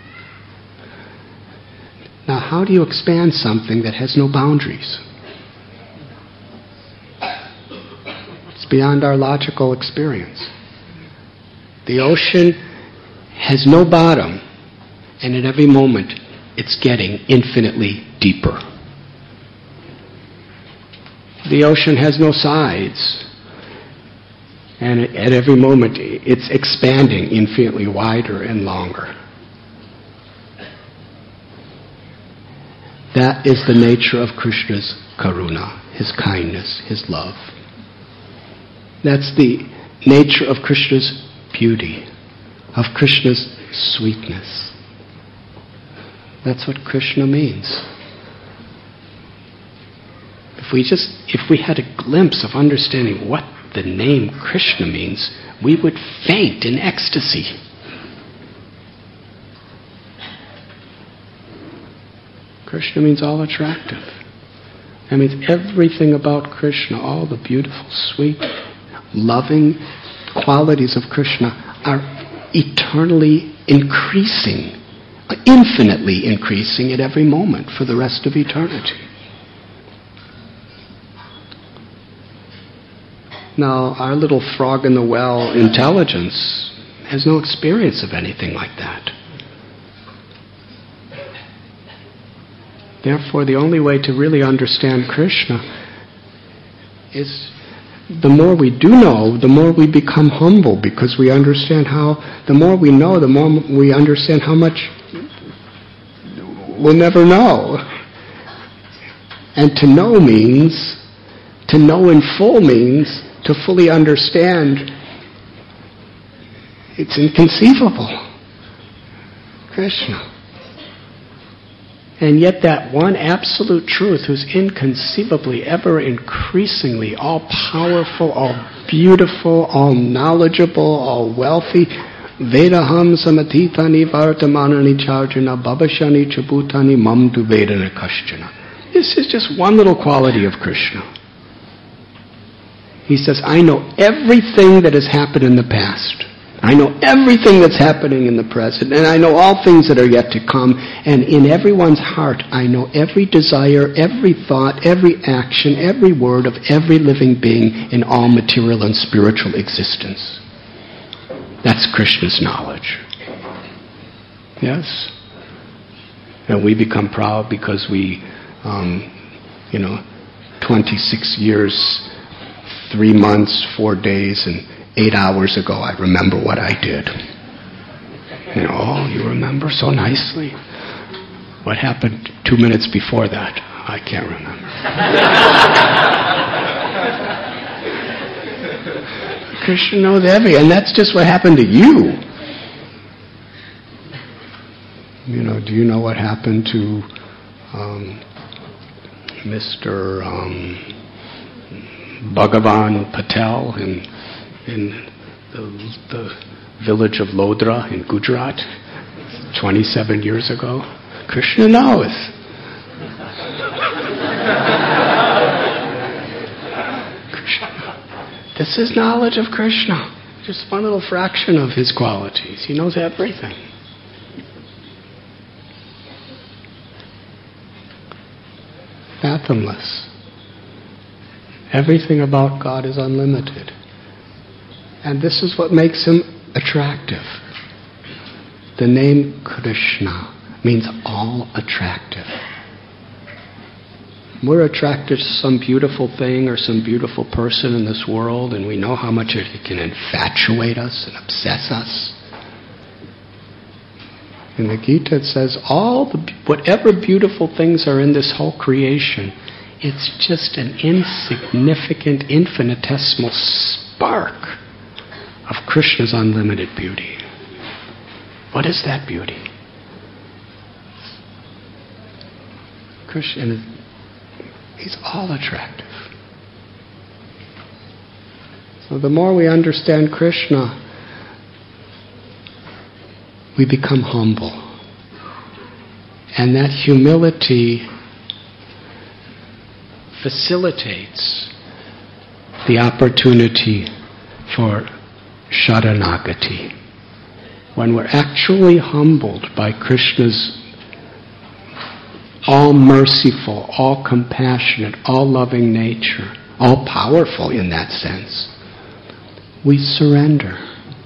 Now, how do you expand something that has no boundaries? It's beyond our logical experience. The ocean has no bottom, and at every moment it's getting infinitely deeper. The ocean has no sides, and at every moment it's expanding infinitely wider and longer. That is the nature of Krishna's karuna, his kindness, his love. That's the nature of Krishna's beauty, of Krishna's sweetness. That's what Krishna means. If we had a glimpse of understanding what the name Krishna means, we would faint in ecstasy. Krishna means all attractive. That means everything about Krishna, all the beautiful, sweet, loving qualities of Krishna are eternally increasing, infinitely increasing at every moment for the rest of eternity. Now, our little frog in the well intelligence has no experience of anything like that. Therefore, the only way to really understand Krishna is the more we do know, the more we become humble, because we understand the more we know, the more we understand how much we'll never know. And to know in full means to fully understand. It's inconceivable. Krishna. And yet that one absolute truth who's inconceivably, ever increasingly all-powerful, all-beautiful, all-knowledgeable, all-wealthy, Vedaham samatitani vartamanani charjana babashani chabutani mamdu vedana kashchana. This is just one little quality of Krishna. He says, I know everything that has happened in the past. I know everything that's happening in the present, and I know all things that are yet to come, and in everyone's heart I know every desire, every thought, every action, every word of every living being in all material and spiritual existence. That's Krishna's knowledge. Yes? And we become proud because we, 26 years, 3 months, 4 days, and 8 hours ago, I remember what I did. And you remember so nicely. What happened 2 minutes before that? I can't remember. Krishna knows everything, and that's just what happened to you. Do you know what happened to Mr. Bhagavan Patel in the village of Lodra in Gujarat 27 years ago? Krishna knows. Krishna. This is knowledge of Krishna. Just one little fraction of his qualities. He knows everything. Fathomless. Everything about God is unlimited. And this is what makes him attractive. The name Krishna means all attractive. We're attracted to some beautiful thing or some beautiful person in this world, and we know how much it can infatuate us and obsess us. In the Gita it says, whatever beautiful things are in this whole creation, it's just an insignificant, infinitesimal spark of Krishna's unlimited beauty. What is that beauty? Krishna, he's all attractive. So the more we understand Krishna, we become humble. And that humility facilitates the opportunity for Sharanagati. When we're actually humbled by Krishna's all-merciful, all-compassionate, all-loving nature, all-powerful in that sense, we surrender.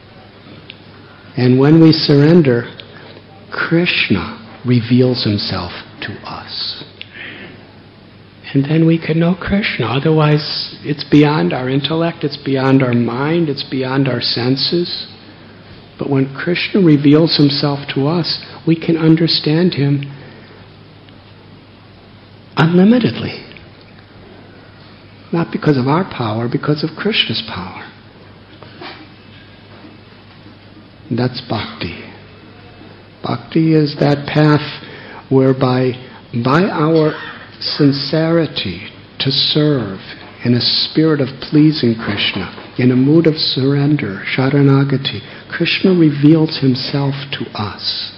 And when we surrender, Krishna reveals himself to us. And then we can know Krishna. Otherwise, it's beyond our intellect, it's beyond our mind, it's beyond our senses. But when Krishna reveals himself to us, we can understand him unlimitedly. Not because of our power, because of Krishna's power. That's bhakti. Bhakti is that path whereby, by our sincerity to serve in a spirit of pleasing Krishna, in a mood of surrender, Sharanagati, Krishna reveals himself to us.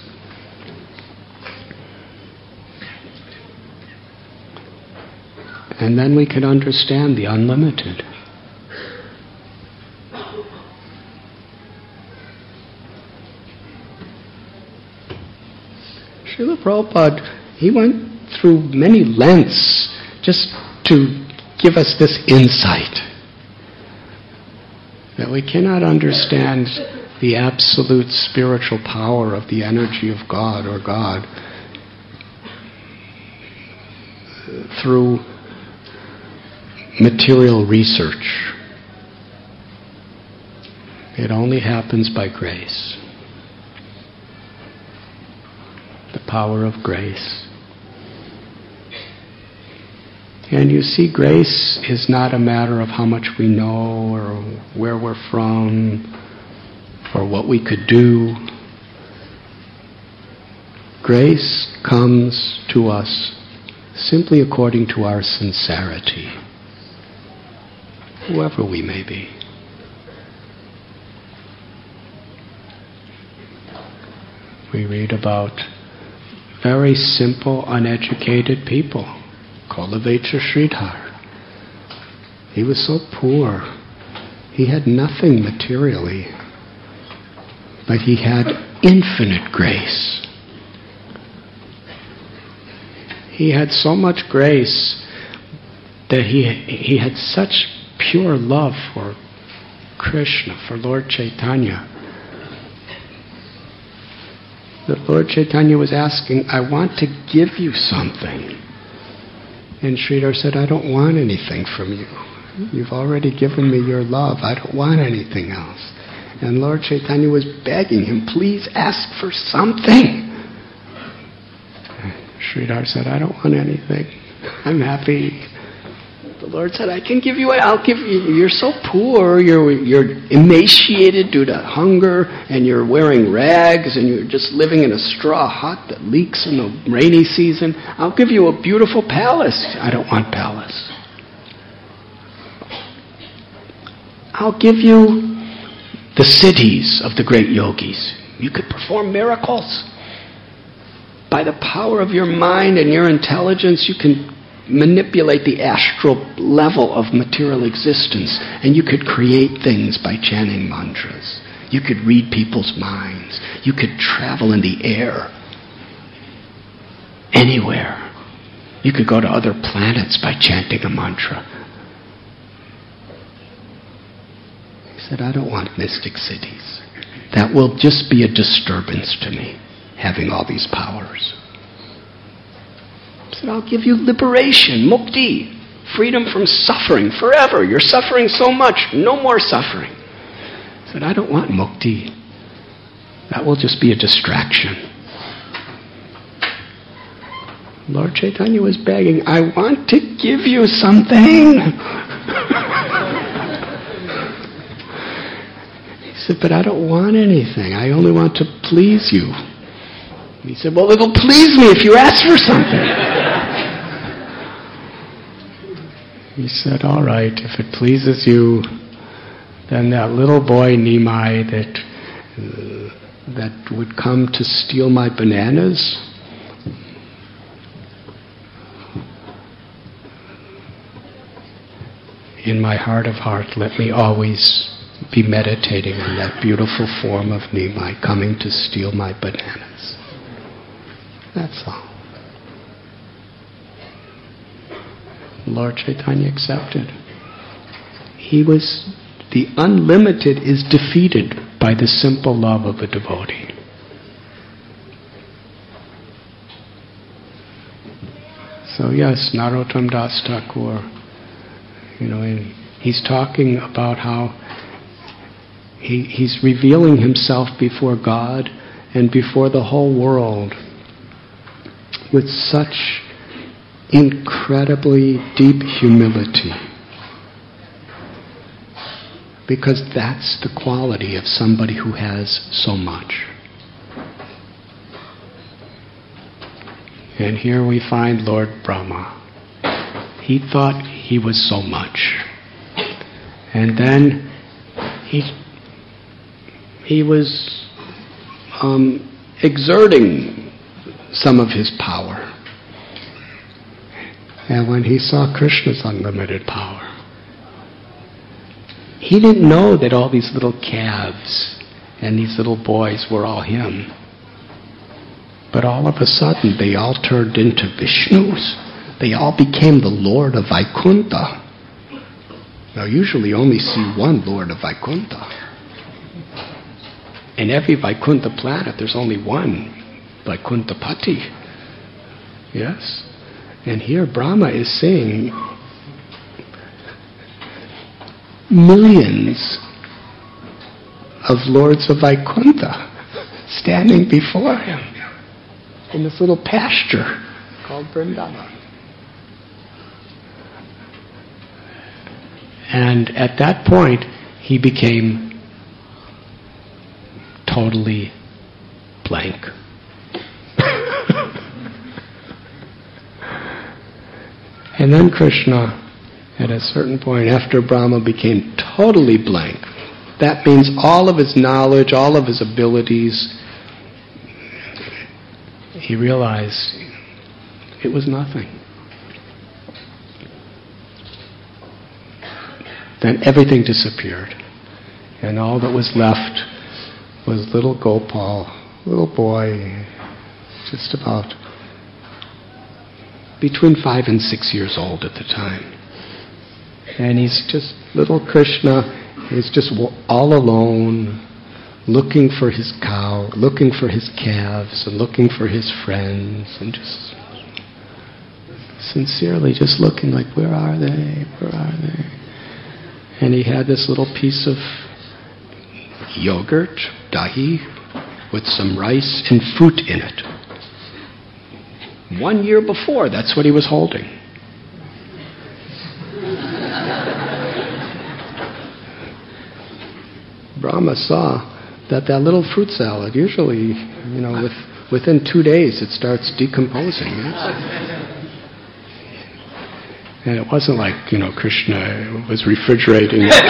And then we can understand the unlimited. Srila Prabhupada, he went through many lengths just to give us this insight that we cannot understand the absolute spiritual power of the energy of God or God through material research. It only happens by grace. The power of grace. And you see, grace is not a matter of how much we know or where we're from or what we could do. Grace comes to us simply according to our sincerity, whoever we may be. We read about very simple, uneducated people. Kolavecha Sridhar. He was so poor. He had nothing materially, but he had infinite grace. He had so much grace that he had such pure love for Krishna, for Lord Chaitanya. That Lord Chaitanya was asking, I want to give you something. And Sridhar said, I don't want anything from you. You've already given me your love. I don't want anything else. And Lord Chaitanya was begging him, please ask for something. Sridhar said, I don't want anything. I'm happy. The Lord said, I'll give you, you're so poor, you're emaciated due to hunger, and you're wearing rags, and you're just living in a straw hut that leaks in the rainy season. I'll give you a beautiful palace. I don't want palace. I'll give you the cities of the great yogis. You could perform miracles. By the power of your mind and your intelligence, you can manipulate the astral level of material existence, and you could create things by chanting mantras. You could read people's minds. You could travel in the air. Anywhere. You could go to other planets by chanting a mantra. He said, I don't want mystic cities. That will just be a disturbance to me, having all these powers. He said, I'll give you liberation, mukti, freedom from suffering forever. You're suffering so much, no more suffering. He said, I don't want mukti. That will just be a distraction. Lord Chaitanya was begging, I want to give you something. He said, but I don't want anything. I only want to please you. He said, well, it'll please me if you ask for something. He said, all right, if it pleases you, then that little boy Nimai that would come to steal my bananas, in my heart of heart, let me always be meditating on that beautiful form of Nimai coming to steal my bananas. That's all. Lord Chaitanya accepted. The unlimited is defeated by the simple love of a devotee. So yes, Narottam Das Thakur, he's talking about how he's revealing himself before God and before the whole world with such incredibly deep humility. Because that's the quality of somebody who has so much. And here we find Lord Brahma. He thought he was so much. And then he was exerting some of his power. And when he saw Krishna's unlimited power, he didn't know that all these little calves and these little boys were all him. But all of a sudden, they all turned into Vishnus. They all became the Lord of Vaikuntha. Now, usually you only see one Lord of Vaikuntha. In every Vaikuntha planet, there's only one Vaikuntapati. Yes? And here Brahma is seeing millions of lords of Vaikuntha standing before him in this little pasture called Vrindavan. And at that point, he became totally blank. And then Krishna, at a certain point, after Brahma became totally blank, that means all of his knowledge, all of his abilities, he realized it was nothing. Then everything disappeared. And all that was left was little Gopal, little boy, just about between 5 and 6 years old at the time. And he's just, little Krishna is just all alone, looking for his cow, looking for his calves, and looking for his friends, and just sincerely just looking like, where are they? Where are they? And he had this little piece of yogurt, dahi, with some rice and fruit in it. 1 year before, that's what he was holding. Brahma saw that little fruit salad, usually, within 2 days, it starts decomposing. And it wasn't like, Krishna was refrigerating it.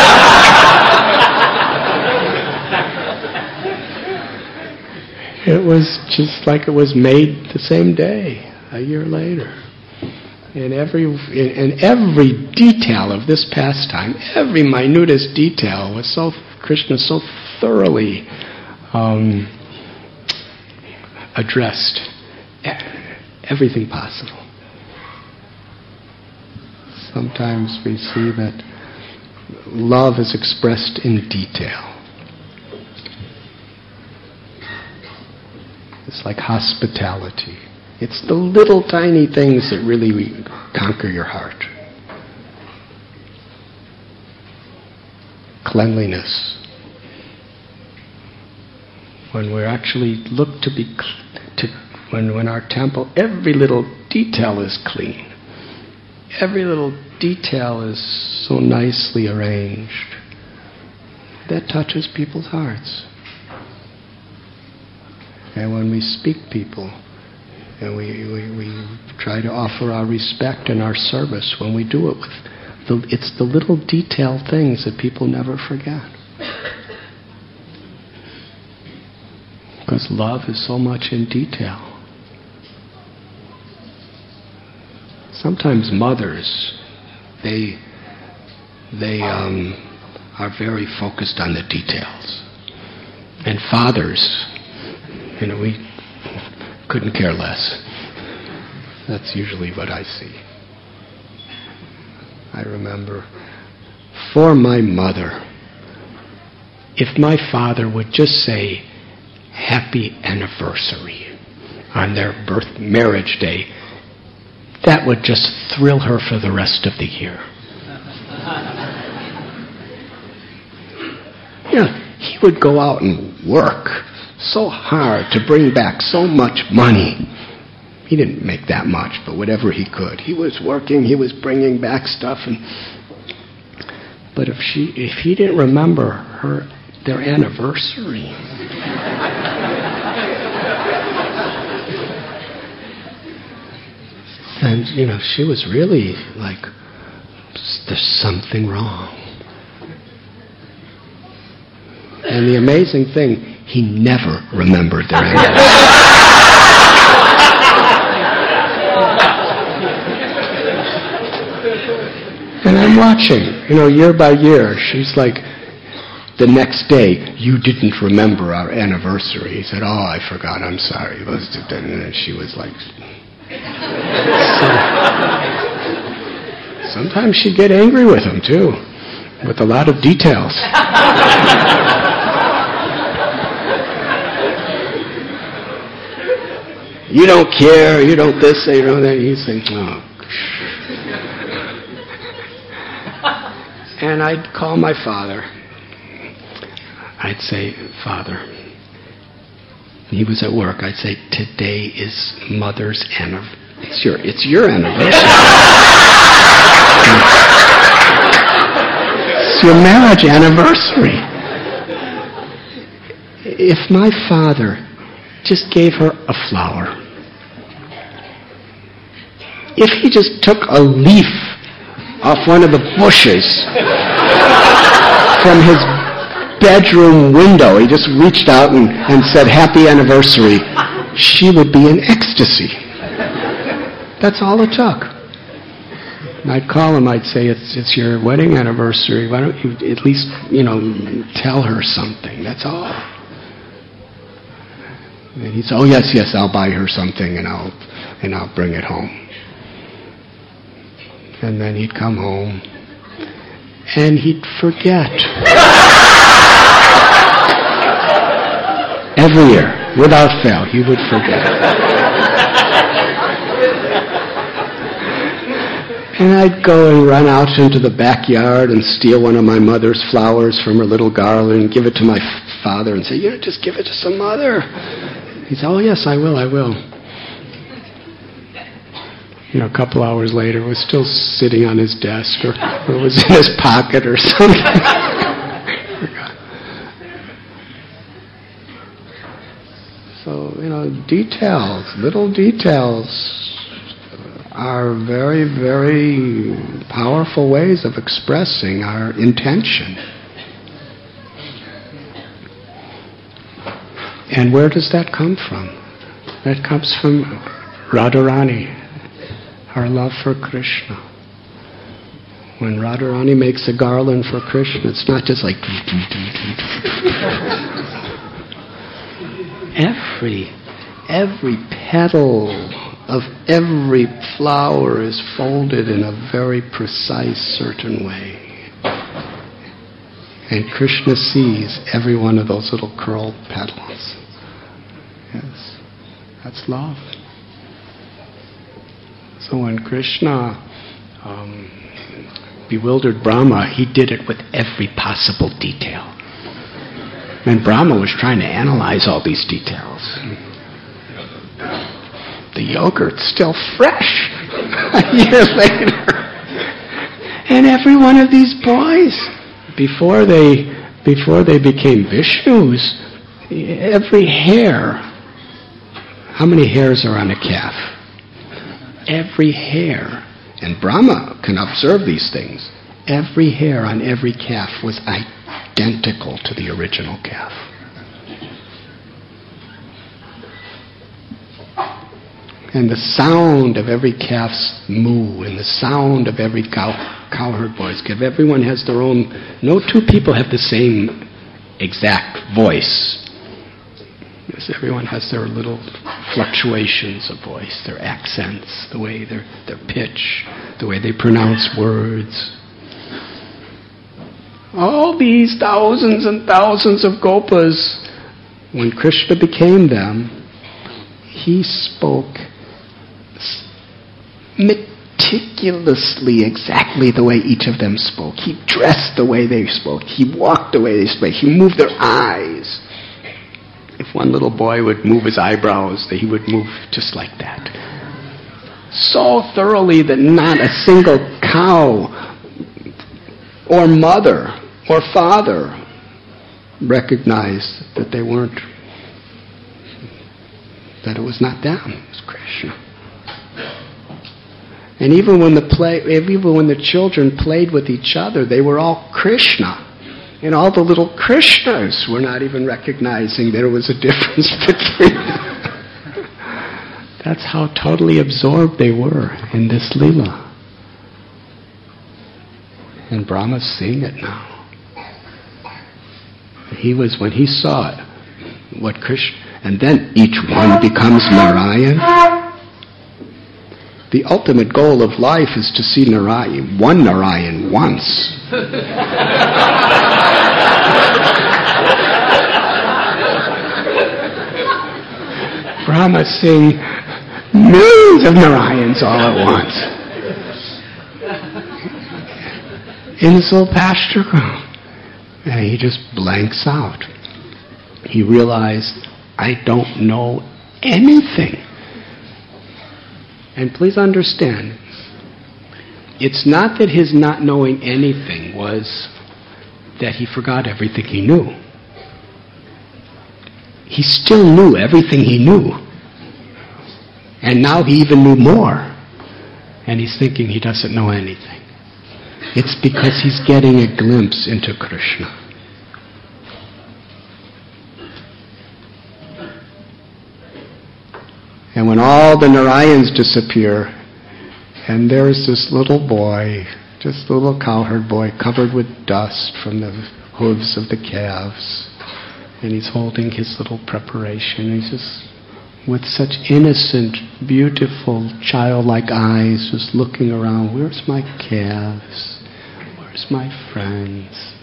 It was just like it was made the same day, a year later. And every detail of this pastime, every minutest detail was Krishna so thoroughly addressed. Everything possible. Sometimes we see that love is expressed in detail. It's like hospitality. It's the little tiny things that really conquer your heart. Cleanliness. When we actually look when our temple, every little detail is clean. Every little detail is so nicely arranged. That touches people's hearts. And when we speak people, and we try to offer our respect and our service, when we do it it's the little detailed things that people never forget. Because love is so much in detail. Sometimes mothers, they are very focused on the details. And fathers, we couldn't care less. That's usually what I see. I remember, for my mother, if my father would just say, "Happy anniversary," on their marriage day, that would just thrill her for the rest of the year. He would go out and work so hard to bring back so much money. He didn't make that much, but whatever he could. He was working, he was bringing back stuff. But if he didn't remember their anniversary, and she was really like, there's something wrong. And the amazing thing, he never remembered their anniversary. And I'm watching, year by year, she's like, the next day, "You didn't remember our anniversary." He said, "Oh, I forgot, I'm sorry." And she was like... Sometimes she'd get angry with him, too, with a lot of details. "You don't care, you don't this, you don't that." He's saying, "Oh." And I'd call my father. I'd say, "Father," he was at work, I'd say, "Today is Mother's anniversary. It's your anniversary. It's your marriage anniversary." If my father just gave her a flower, if he just took a leaf off one of the bushes from his bedroom window, he just reached out and said, "Happy anniversary," she would be in ecstasy. That's all it took. And I'd call him, I'd say, it's your wedding anniversary. Why don't you at least, tell her something? That's all. And he'd say, "Oh, yes, I'll buy her something and I'll bring it home." And then he'd come home and he'd forget. Every year, without fail, he would forget. And I'd go and run out into the backyard and steal one of my mother's flowers from her little garland and give it to my father and say, just give it to some mother. He'd say, oh yes, I will. A couple hours later, it was still sitting on his desk, or it was in his pocket or something. So, little details are very, very powerful ways of expressing our intention. And where does that come from? That comes from Radharani, our love for Krishna. When Radharani makes a garland for Krishna, it's not just like... Every petal of every flower is folded in a very precise, certain way. And Krishna sees every one of those little curled petals. Yes, that's love. So when Krishna bewildered Brahma, he did it with every possible detail. And Brahma was trying to analyze all these details. The yogurt's still fresh a year later. And every one of these boys, before they became Vishnus, every hair, how many hairs are on a calf? Every hair, and Brahma can observe these things, every hair on every calf was identical to the original calf. And the sound of every calf's moo, and the sound of every cowherd boy's calf, everyone has their own, no two people have the same exact voice. Yes, everyone has their little fluctuations of voice, their accents, the way their pitch, the way they pronounce words. All these thousands and thousands of gopas, when Krishna became them, he spoke meticulously exactly the way each of them spoke. He dressed the way they spoke. He walked the way they spoke. He moved their eyes. If one little boy would move his eyebrows, he would move just like that. So thoroughly that not a single cow or mother or father recognized that they weren't, that it was not them, it was Krishna. And even when the children played with each other, they were all Krishna. And all the little Krishnas were not even recognizing there was a difference between them. That's how totally absorbed they were in this Leela. And Brahma's seeing it now. When he saw it, what Krishna, and then each one becomes Narayan. The ultimate goal of life is to see Narayan, one Narayan once. Brahma seeing millions of Narayans all at once. In his little pasture ground. And he just blanks out. He realized, I don't know anything. And please understand, it's not that his not knowing anything was that he forgot everything he knew. He still knew everything he knew. And now he even knew more. And he's thinking he doesn't know anything. It's because he's getting a glimpse into Krishna. And when all the Narayans disappear, and there's this little boy, just a little cowherd boy, covered with dust from the hooves of the calves, and he's holding his little preparation. He's just, with such innocent, beautiful, childlike eyes, just looking around. Where's my calves? Where's my friends?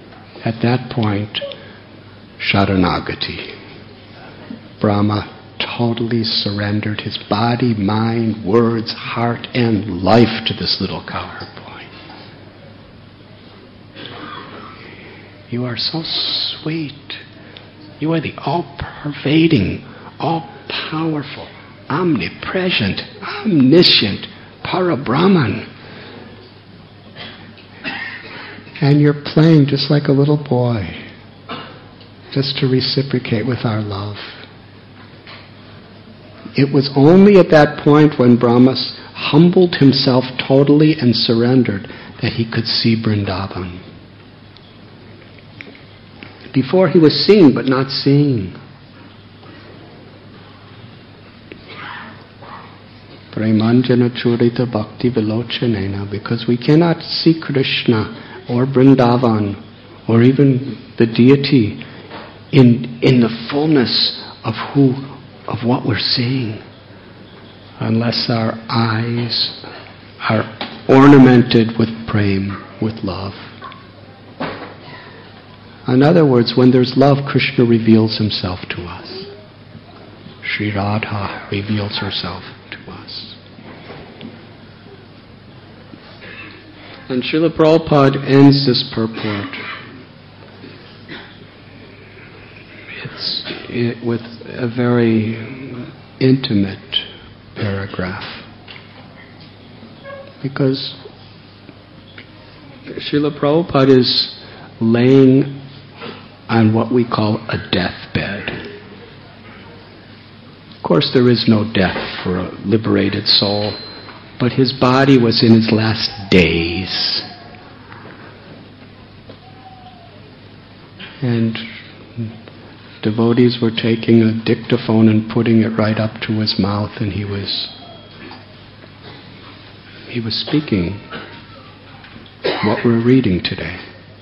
At that point, Sharanagati. Brahma totally surrendered his body, mind, words, heart, and life to this little cowherd boy. You are so sweet. You are the all-pervading, all-powerful, omnipresent, omniscient Parabrahman. And you're playing just like a little boy, just to reciprocate with our love. It was only at that point when Brahma humbled himself totally and surrendered that he could see Vrindavan. Before he was seeing but not seeing. Premanjana Churita Bhakti Vilochanena, because we cannot see Krishna or Vrindavan or even the deity in the fullness of what we're seeing unless our eyes are ornamented with prem, with love. In other words, when there's love, Krishna reveals himself to us. Sri Radha reveals herself to us. And Srila Prabhupada ends this purport with a very intimate paragraph. Because Srila Prabhupada is laying on what we call a deathbed. Of course, there is no death for a liberated soul, but his body was in his last days. And devotees were taking a dictaphone and putting it right up to his mouth, and he was speaking what we're reading today.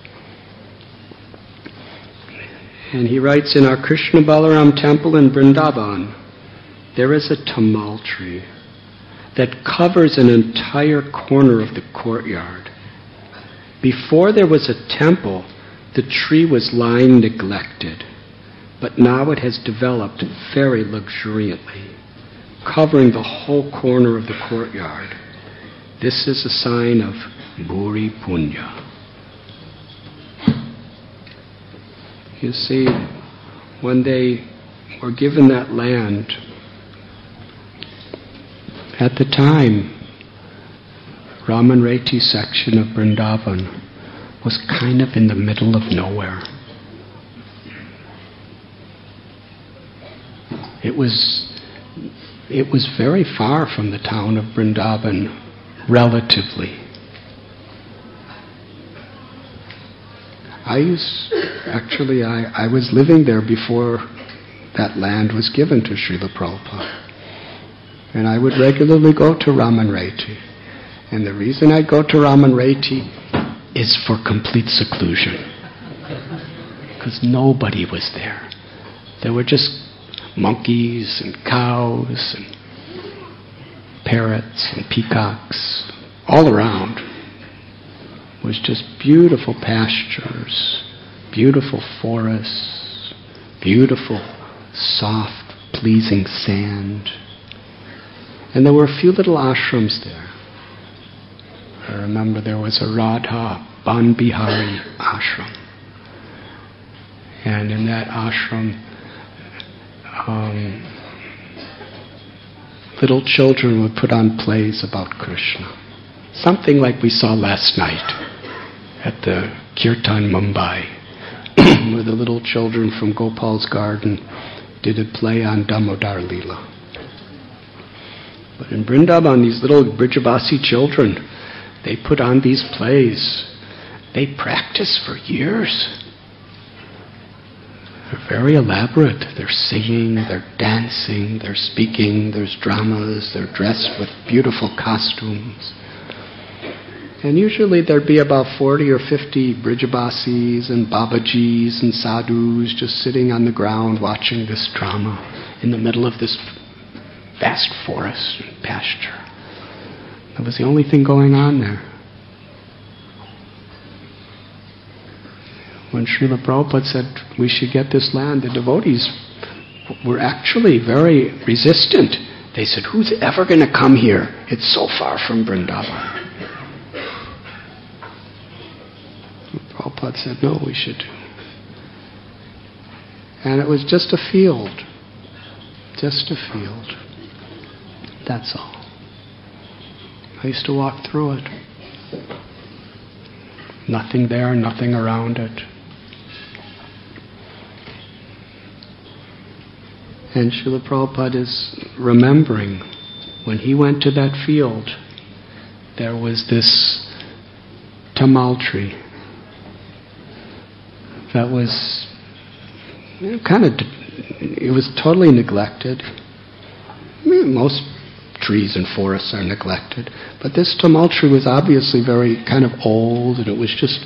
And he writes, in our Krishna Balaram temple in Vrindavan, there is a tamal tree that covers an entire corner of the courtyard. Before there was a temple, the tree was lying neglected, but now it has developed very luxuriantly, covering the whole corner of the courtyard. This is a sign of Bhuri Punya. You see, when they were given that land, at the time, Raman Reti section of Vrindavan was kind of in the middle of nowhere. It was very far from the town of Vrindavan, relatively. I was living there before that land was given to Srila Prabhupada. And I would regularly go to Raman Reti. And the reason I'd go to Raman Reti is for complete seclusion. Because nobody was there. There were just monkeys and cows and parrots and peacocks all around. It was just beautiful pastures, beautiful forests, beautiful, soft, pleasing sand. And there were a few little ashrams there. I remember there was a Radha Ban Bihari ashram. And in that ashram, little children would put on plays about Krishna. Something like we saw last night at the Kirtan Mumbai, where the little children from Gopal's garden did a play on Damodar Leela. But in Vrindavan, these little Brijavasi children, they put on these plays. They practice for years. They're very elaborate. They're singing, they're dancing, they're speaking, there's dramas, they're dressed with beautiful costumes. And usually there'd be about 40 or 50 Brijabasis and Babajis and sadhus just sitting on the ground watching this drama in the middle of this vast forest and pasture. That was the only thing going on there. When Srila Prabhupada said we should get this land, the devotees were actually very resistant. They said, who's ever going to come here? It's so far from Vrindavan. Prabhupada said, no, we should. And it was just a field. Just a field. That's all. I used to walk through it. Nothing there, nothing around it. And Srila Prabhupada is remembering when he went to that field, there was this tamal tree that was it was totally neglected. I mean, most trees and forests are neglected, but this tamal tree was obviously very kind of old, and it was just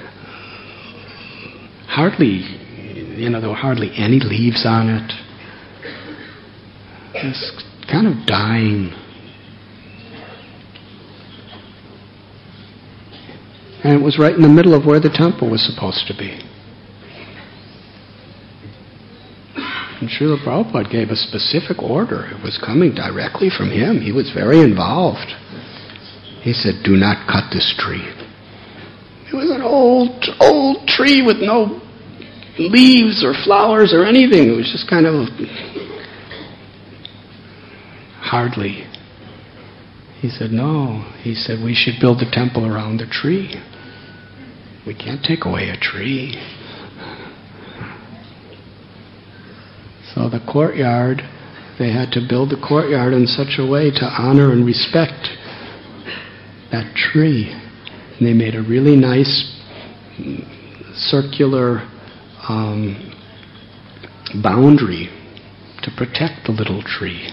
there were hardly any leaves on it. It was kind of dying. And it was right in the middle of where the temple was supposed to be. And Srila Prabhupada gave a specific order. It was coming directly from him. He was very involved. He said, do not cut this tree. It was an old tree with no leaves or flowers or anything. It was just kind of hardly. He said, no. He said, we should build a temple around the tree. We can't take away a tree. So the courtyard, they had to build the courtyard in such a way to honor and respect that tree. And they made a really nice circular boundary to protect the little tree.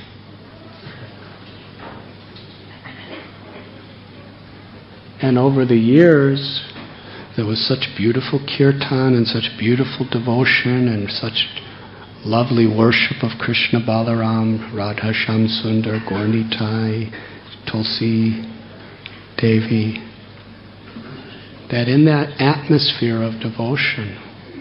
And over the years, there was such beautiful kirtan and such beautiful devotion and such lovely worship of Krishna Balaram, Radha Shamsundar, Gaurnitai, Tulsi Devi, that in that atmosphere of devotion,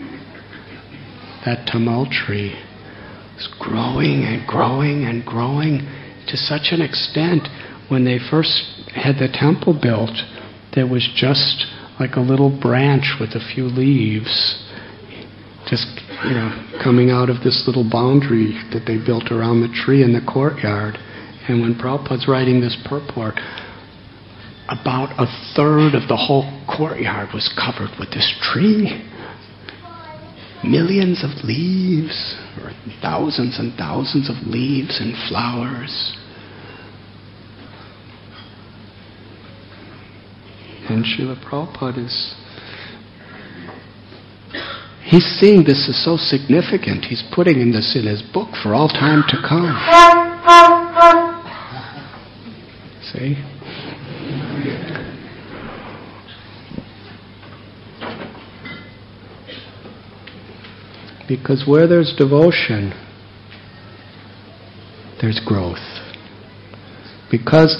that tamal tree was growing and growing and growing to such an extent. When they first had the temple built, there was just like a little branch with a few leaves, just coming out of this little boundary that they built around the tree in the courtyard. And when Prabhupada's writing this purport, about a third of the whole courtyard was covered with this tree. Millions of leaves, or thousands and thousands of leaves and flowers. And Srila Prabhupada he's seeing this is so significant. He's putting this in his book for all time to come. See? Because where there's devotion, there's growth. Because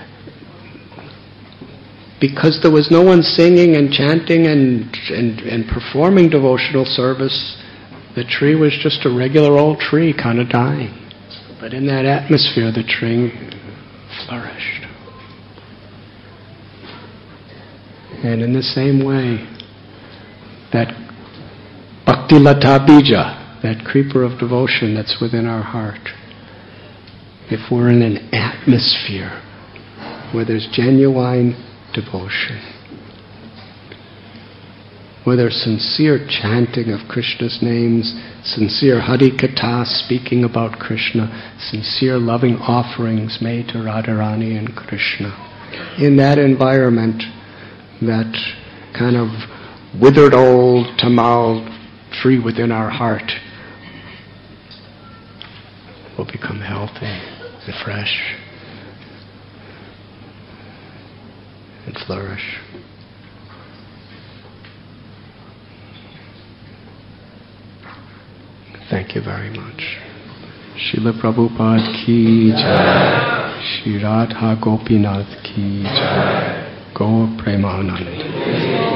there was no one singing and chanting and performing devotional service, the tree was just a regular old tree, kind of dying. But in that atmosphere, the tree flourished. And in the same way, that Bhakti Lata Bija, that creeper of devotion that's within our heart, if we're in an atmosphere where there's genuine devotion, where there's sincere chanting of Krishna's names, sincere Hari Katha speaking about Krishna, sincere loving offerings made to Radharani and Krishna. In that environment, that kind of withered old tamal tree within our heart will become healthy and fresh and flourish. Thank you very much. Srila Prabhupada ki jai. Shri Radha Gopinath ki jai. Gaur Premanand.